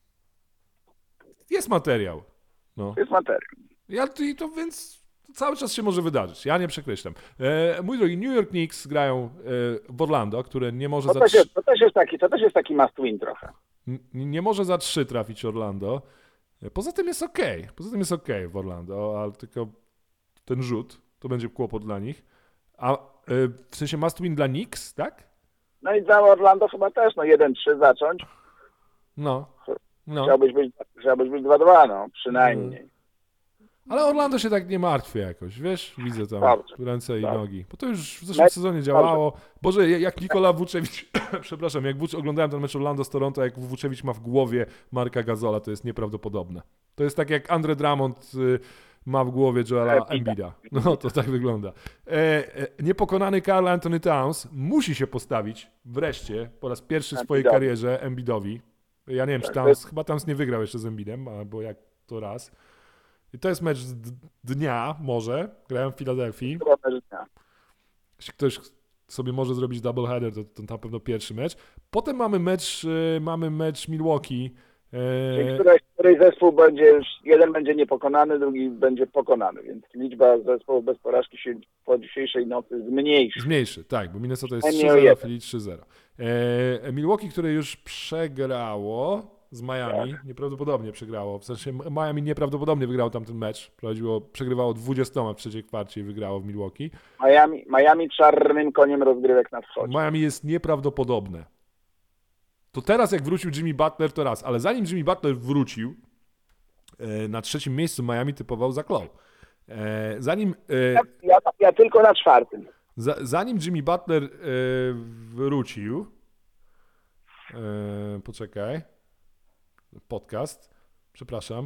Jest materiał. No. Jest materiał. Więc cały czas się może wydarzyć. Ja nie przekreślam. Mój drogi, New York Knicks grają w Orlando, które nie może To też jest taki must win trochę. Nie może za 3 trafić Orlando. Poza tym jest okej. W Orlando, ale tylko ten rzut to będzie kłopot dla nich. A w sensie must win dla Knicks, tak? No i dla Orlando chyba też, 1-3 zacząć. No. Chciałbyś być 2-2, no, przynajmniej. Ale Orlando się tak nie martwi jakoś, wiesz? Widzę tam ręce i nogi. Bo to już w zeszłym sezonie działało. Boże, jak Nikola Vucevic, przepraszam, oglądałem ten mecz Orlando z Toronto, jak Vucevic ma w głowie Marka Gasola, to jest nieprawdopodobne. To jest tak jak Andre Drummond ma w głowie Joela Embida. No, to tak wygląda. Niepokonany Karl Anthony Towns musi się postawić wreszcie po raz pierwszy w swojej karierze Embiidowi. Ja nie wiem, czy chyba Towns nie wygrał jeszcze z Embidem, albo jak to raz. I to jest mecz dnia, może. Grałem w Filadelfii. Jeśli ktoś sobie może zrobić doubleheader, to na pewno pierwszy mecz. Potem mamy mecz Milwaukee. Któryś zespół będzie już, jeden będzie niepokonany, drugi będzie pokonany, więc liczba zespołów bez porażki się po dzisiejszej nocy zmniejszy. Tak, bo Minnesota jest 3-0, Philly 3-0. Milwaukee, które już przegrało z Miami, nieprawdopodobnie przegrało. W sensie Miami nieprawdopodobnie wygrało tamten mecz. Przegrywało 20 w trzeciej kwarcie i wygrało w Milwaukee. Miami czarnym koniem rozgrywek na wschodzie. Miami jest nieprawdopodobne. To teraz jak wrócił Jimmy Butler, to raz. Ale zanim Jimmy Butler wrócił, na trzecim miejscu Miami typował za Chloe. Ja tylko na czwartym. Zanim Jimmy Butler wrócił, poczekaj, podcast, przepraszam,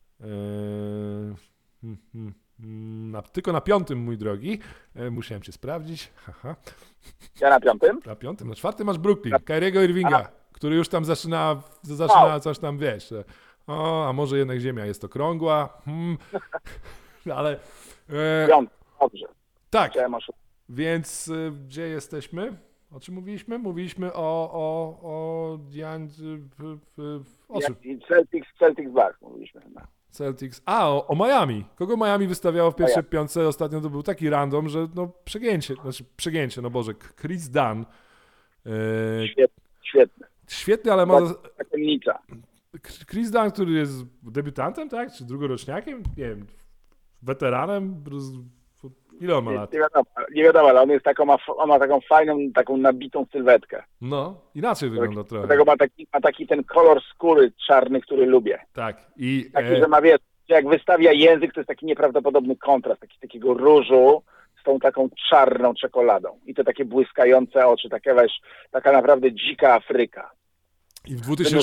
tylko na 5, mój drogi, musiałem cię sprawdzić. Haha. Ja na 5? Na 5, na 4 masz Brooklyn, Kyriego Irvinga, który już tam zaczyna coś tam, wiesz, a może jednak ziemia jest okrągła, ale... Dobrze. Tak, więc gdzie jesteśmy? O czym mówiliśmy? Mówiliśmy o czym? Celtics Bucks mówiliśmy chyba. Celtics. O Miami. Kogo Miami wystawiało w pierwszej piątce ostatnio, to był taki random, że no przegięcie, no Boże, Chris Dunn. Świetny. Świetny, ale ma... Takennica. Chris Dunn, który jest debiutantem, tak? Czy drugoroczniakiem? Nie wiem, weteranem? Ile on ma lat? Nie wiadomo, ale on ma taką fajną, taką nabitą sylwetkę. No, inaczej wygląda trochę. Dlatego ma taki ten kolor skóry czarny, który lubię. Tak. Taki, że ma, wiesz, jak wystawia język, to jest taki nieprawdopodobny kontrast, takiego różu z tą taką czarną czekoladą. I to takie błyskające oczy, taka naprawdę dzika Afryka. I w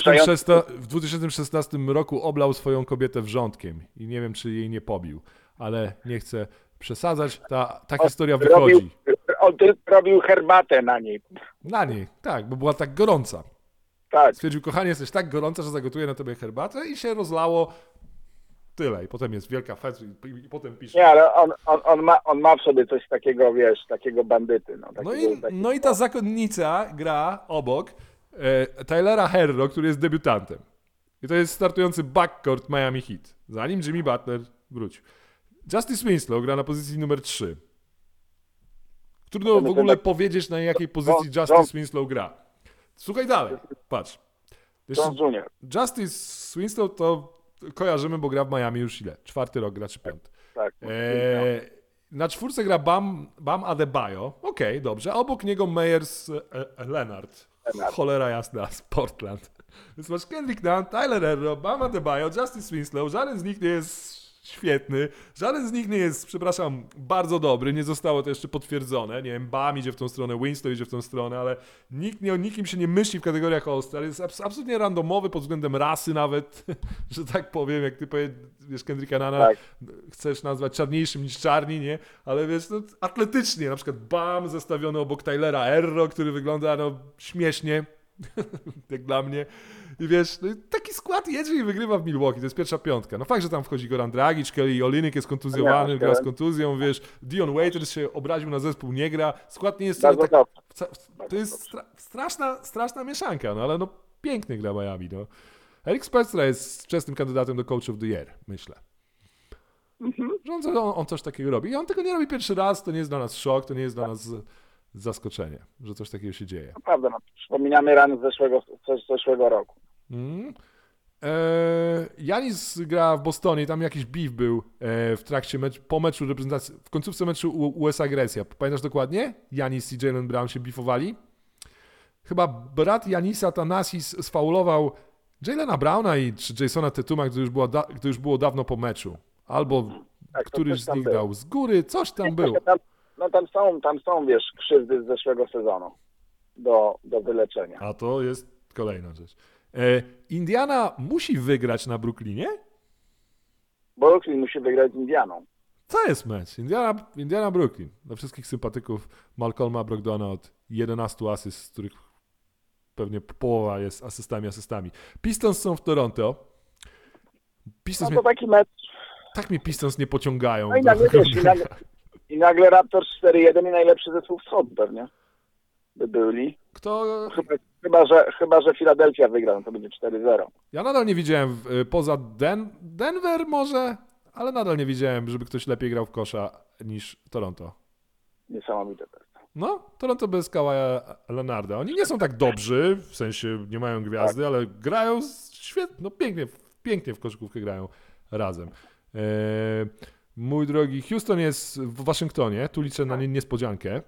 2016 roku oblał swoją kobietę wrzątkiem. I nie wiem, czy jej nie pobił. Ale nie chcę przesadzać. Ta historia wychodzi. On tylko robił herbatę na niej. Na niej, tak, bo była tak gorąca. Tak. Stwierdził, kochanie, jesteś tak gorąca, że zagotuję na tobie herbatę i się rozlało tyle. I potem jest wielka fest i potem pisze. Nie, ale on ma w sobie coś takiego, wiesz, takiego bandyty. No i ta zakonnica gra obok Tylera Herro, który jest debiutantem. I to jest startujący backcourt Miami Heat. Zanim Jimmy Butler wrócił. Justice Winslow gra na pozycji numer 3. Trudno w ogóle powiedzieć, na jakiej pozycji Justice Winslow gra. Słuchaj dalej, patrz. Justice Winslow to kojarzymy, bo gra w Miami już ile? 4. rok gra, czy 5. Tak. Na 4 gra Bam Adebayo. Okej, dobrze. A obok niego Meyers Leonard. Cholera jasna, z Portland. Więc masz Kendrick Nunn, Tyler Herro, Bam Adebayo, Justice Winslow. Żaden z nich nie jest świetny. Żaden z nich nie jest, przepraszam, bardzo dobry. Nie zostało to jeszcze potwierdzone. Nie wiem, Bam idzie w tą stronę, Winslow idzie w tą stronę, ale o nikim się nie myśli w kategoriach All-Star. Jest absolutnie randomowy pod względem rasy nawet, że tak powiem. Jak ty wiesz, Kendricka Nunna tak. chcesz nazwać czarniejszym niż czarni, nie? Ale wiesz, no, atletycznie. Na przykład Bam zestawiony obok Tylera Herro, który wygląda śmiesznie, jak dla mnie. I wiesz, no, taki skład jedzie i wygrywa w Milwaukee, to jest pierwsza piątka. No fakt, że tam wchodzi Goran Dragic, Kelly Olynyk jest kontuzjowany, gra z kontuzją, wiesz, Dion Waiters się obraził na zespół, nie gra. Skład nie jest wcale tak... To jest straszna mieszanka, no ale no pięknie gra Miami, no. Eric Spoelstra jest wczesnym kandydatem do Coach of the Year, myślę. Że on coś takiego robi. I on tego nie robi pierwszy raz, to nie jest dla nas szok, to nie jest dla nas zaskoczenie, że coś takiego się dzieje. Naprawdę, przypominamy rany z zeszłego roku. Janis gra w Bostonie, tam jakiś beef był w trakcie po meczu reprezentacji, w końcówce meczu USA-Grecja. Pamiętasz dokładnie? Janis i Jaylen Brown się beefowali. Chyba brat Janisa, Thanasis, sfaulował Jaylena Browna czy Jasona Tatuma, gdy już było dawno po meczu. Albo tak, któryś z nich dał z góry, coś tam było. No tam są, wiesz, krzywdy z zeszłego sezonu do wyleczenia. A to jest kolejna rzecz. Indiana musi wygrać na Brooklynie? Brooklyn musi wygrać z Indianą. Co jest mecz? Indiana-Brooklyn. Dla wszystkich sympatyków Malcolma Brogdona od 11 asyst, z których pewnie połowa jest asystami. Pistons są w Toronto. To taki mecz. Tak mnie Pistons nie pociągają. No i nagle Raptors 4-1 i najlepszy zespół wschodu pewnie by byli. Chyba że Philadelphia wygra, no to będzie 4-0. Ja nadal nie widziałem, poza Denver może, ale nadal nie widziałem, żeby ktoś lepiej grał w kosza niż Toronto. Niesamowite to jest. No, Toronto bez Kawaja Leonarda. Oni nie są tak dobrzy, w sensie nie mają gwiazdy, ale grają świetnie, no pięknie w koszykówkę grają razem. Mój drogi, Houston jest w Waszyngtonie, tu liczę na niespodziankę.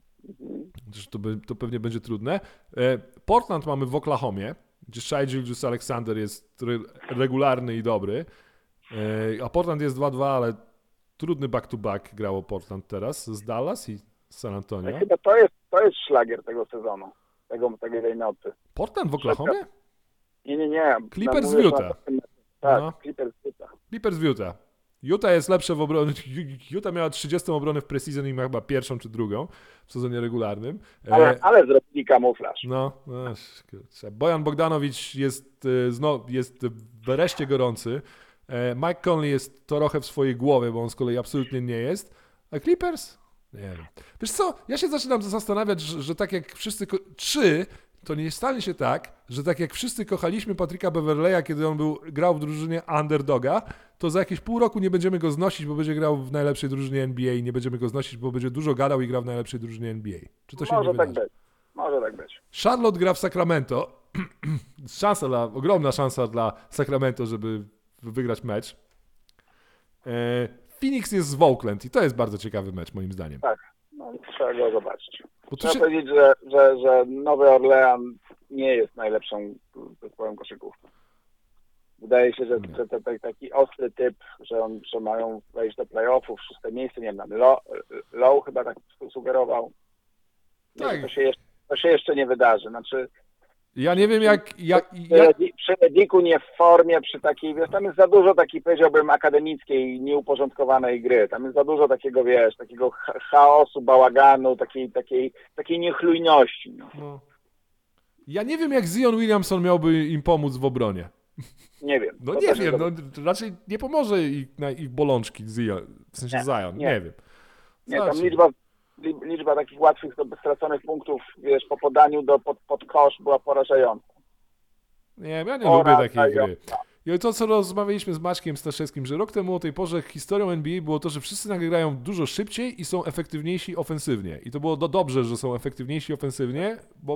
To pewnie będzie trudne. Portland mamy w Oklahomie, gdzie Shai Gilgeous-Alexander jest regularny i dobry. A Portland jest 2-2, ale trudny back-to-back grało Portland teraz z Dallas i San Antonio. Chyba to jest szlagier tego sezonu, tej nocy. Portland w Oklahomie? Nie. Clippers z Utah. Tak, no. Clippers z Utah. Utah jest lepsze w obronie. Utah miała 30 obronę w preseason i ma chyba pierwszą czy drugą w sezonie regularnym. Ale zrobili kamuflaż. No, Bojan Bogdanowicz jest wreszcie gorący. Mike Conley jest trochę w swojej głowie, bo on z kolei absolutnie nie jest. A Clippers? Nie wiem. Wiesz co, ja się zaczynam zastanawiać, że tak jak wszyscy... to nie stanie się tak, że tak jak wszyscy kochaliśmy Patryka Beverleya, kiedy on grał w drużynie underdoga, to za jakieś pół roku nie będziemy go znosić, bo będzie grał w najlepszej drużynie NBA i nie będziemy go znosić, bo będzie dużo gadał i grał w najlepszej drużynie NBA. Czy to się nie wydarzy? Może tak być. Charlotte gra w Sacramento. Ogromna szansa dla Sacramento, żeby wygrać mecz. Phoenix jest z Oakland i to jest bardzo ciekawy mecz moim zdaniem. Tak, no, trzeba go zobaczyć. Bo tu Trzeba się... powiedzieć, że Nowy Orlean nie jest najlepszą zespołem koszykówki. Wydaje się, że taki ostry typ, że mają wejść do playoffów, 6. miejsce, nie wiem, Low chyba tak sugerował. Nie, Tak. To się jeszcze nie wydarzy. Znaczy, Ja nie wiem jak... Przy Ediku nie w formie, przy takiej, wiesz, tam jest za dużo takiej, powiedziałbym, akademickiej, nieuporządkowanej gry. Tam jest za dużo takiego, wiesz, takiego chaosu, bałaganu, takiej niechlujności. No. Ja nie wiem jak Zion Williamson miałby im pomóc w obronie. Nie wiem. No nie wiem, no raczej nie pomoże ich bolączki Zion, w sensie Zion, nie wiem. Nie, tam liczba takich łatwych, straconych punktów, wiesz, po podaniu pod kosz była porażająca. Nie, ja nie lubię takiej gry. I to, co rozmawialiśmy z Maćkiem Staszewskim, że rok temu o tej porze historią NBA było to, że wszyscy nagle grają dużo szybciej i są efektywniejsi ofensywnie. I to było dobrze, że są efektywniejsi ofensywnie, bo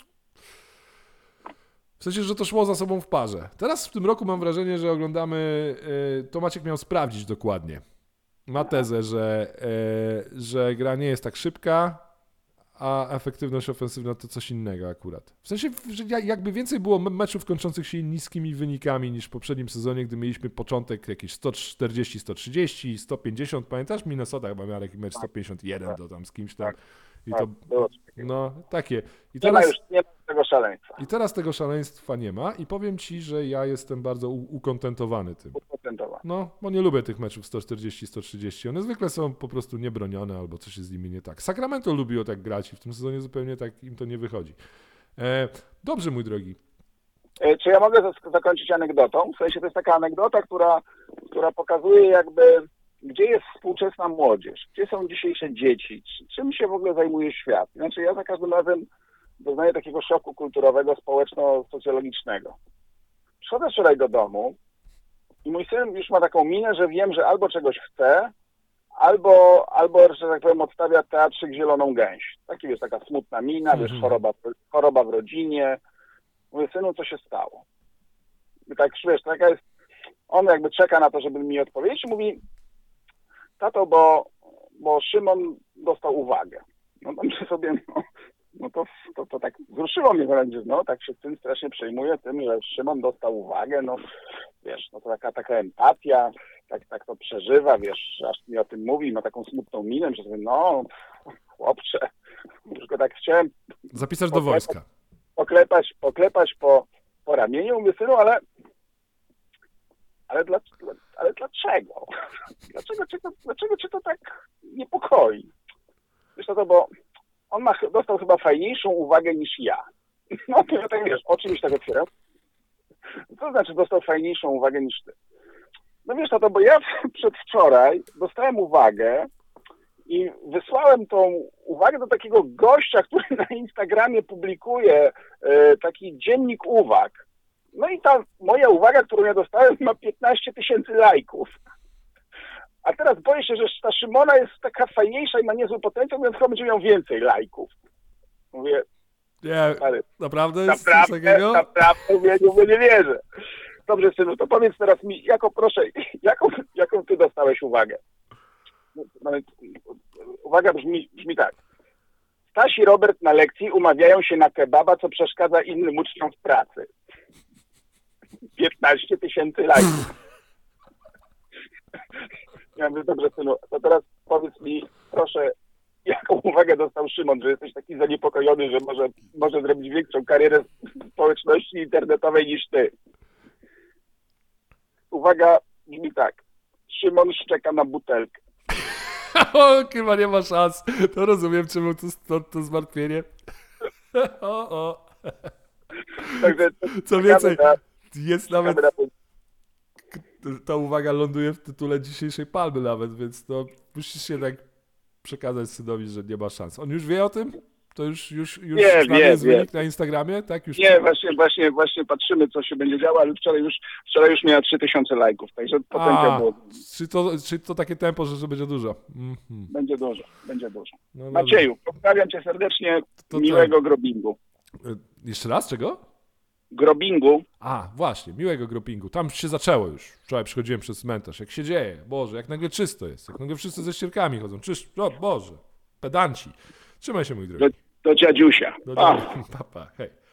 w sensie, że to szło za sobą w parze. Teraz w tym roku mam wrażenie, że oglądamy, to Maciek miał sprawdzić dokładnie. Ma tezę, że gra nie jest tak szybka, a efektywność ofensywna to coś innego akurat. W sensie, że jakby więcej było meczów kończących się niskimi wynikami niż w poprzednim sezonie, gdy mieliśmy początek jakieś 140, 130, 150. Pamiętasz? Minnesota chyba miała taki mecz 151 to tam z kimś tam. I to, no, takie. Nie ma tego szaleństwa. I teraz tego szaleństwa nie ma i powiem ci, że ja jestem bardzo ukontentowany tym. No, bo nie lubię tych meczów 140-130. One zwykle są po prostu niebronione albo coś jest z nimi nie tak. Sacramento lubiło tak grać i w tym sezonie zupełnie tak im to nie wychodzi. Dobrze, mój drogi. Czy ja mogę zakończyć anegdotą? W sensie to jest taka anegdota, która pokazuje jakby, gdzie jest współczesna młodzież, gdzie są dzisiejsze dzieci, czym się w ogóle zajmuje świat. Znaczy ja za każdym razem doznaję takiego szoku kulturowego, społeczno-socjologicznego. Przychodzę wczoraj do domu i mój syn już ma taką minę, że wiem, że albo czegoś chce, albo że tak powiem, odstawia teatrzyk Zieloną Gęś. Jest taka smutna mina, wiesz, choroba w rodzinie. Mówię, synu, co się stało? I tak, wiesz, taka jest, on jakby czeka na to, żeby mi odpowiedzieć i mówi, tato, bo Szymon dostał uwagę. No tam sobie, to tak wzruszyło mnie wręcz, no tak się syn strasznie przejmuje tym, że Szymon dostał uwagę, no wiesz, no to taka empatia, tak to przeżywa, wiesz, aż mi o tym mówi, ma taką smutną minę, że sobie, no chłopcze, już go tak chciałem zapisać do wojska. Poklepać po ramieniu, mówię, synu, ale dlaczego? Dlaczego cię to tak niepokoi? Wiesz to, bo on dostał chyba fajniejszą uwagę niż ja. No to ja tak, wiesz, oczywiście tak otwieram. Co znaczy dostał fajniejszą uwagę niż ty? No wiesz to, bo ja przedwczoraj dostałem uwagę i wysłałem tą uwagę do takiego gościa, który na Instagramie publikuje taki dziennik uwag. No i ta moja uwaga, którą ja dostałem, ma 15 000 lajków. A teraz boję się, że ta Szymona jest taka fajniejsza i ma niezły potencjał, więc chyba będzie miał więcej lajków. Mówię, nie, ale naprawdę jest coś naprawdę, takiego? Naprawdę, nie wierzę. Dobrze, synu, to powiedz teraz mi, jaką ty dostałeś uwagę? No, uwaga brzmi tak. Staś i Robert na lekcji umawiają się na kebaba, co przeszkadza innym uczniom w pracy. 15 000 lajków. Ja mówię, dobrze, synu, to teraz powiedz mi, proszę, jaką uwagę dostał Szymon, że jesteś taki zaniepokojony, że może zrobić większą karierę w społeczności internetowej niż ty. Uwaga, brzmi tak. Szymon szczeka na butelkę. O, chyba nie ma szans. To rozumiem, czemu to zmartwienie. Także co więcej, jest nawet... Ta uwaga ląduje w tytule dzisiejszej Palmy nawet, więc to musisz się tak przekazać synowi, że nie ma szans. On już wie o tym? To już Wiem, jest wiem. wynik na Instagramie, tak? Już Nie, właśnie patrzymy, co się będzie działo, ale wczoraj już miała 3000 lajków, także potencjał było. Czy to takie tempo, że będzie dużo? Mhm. Będzie dużo. No dobrze. Macieju, pozdrawiam cię serdecznie, To miłego grobingu. Jeszcze raz, czego? Grobingu. Właśnie, miłego gropingu. Tam się zaczęło już. Wczoraj przychodziłem przez cmentarz. Jak się dzieje? Boże, jak nagle czysto jest. Jak nagle wszyscy ze ścierkami chodzą. O Boże, pedanci. Trzymaj się, mój drogi. Do dziadziusia. Papa, hej.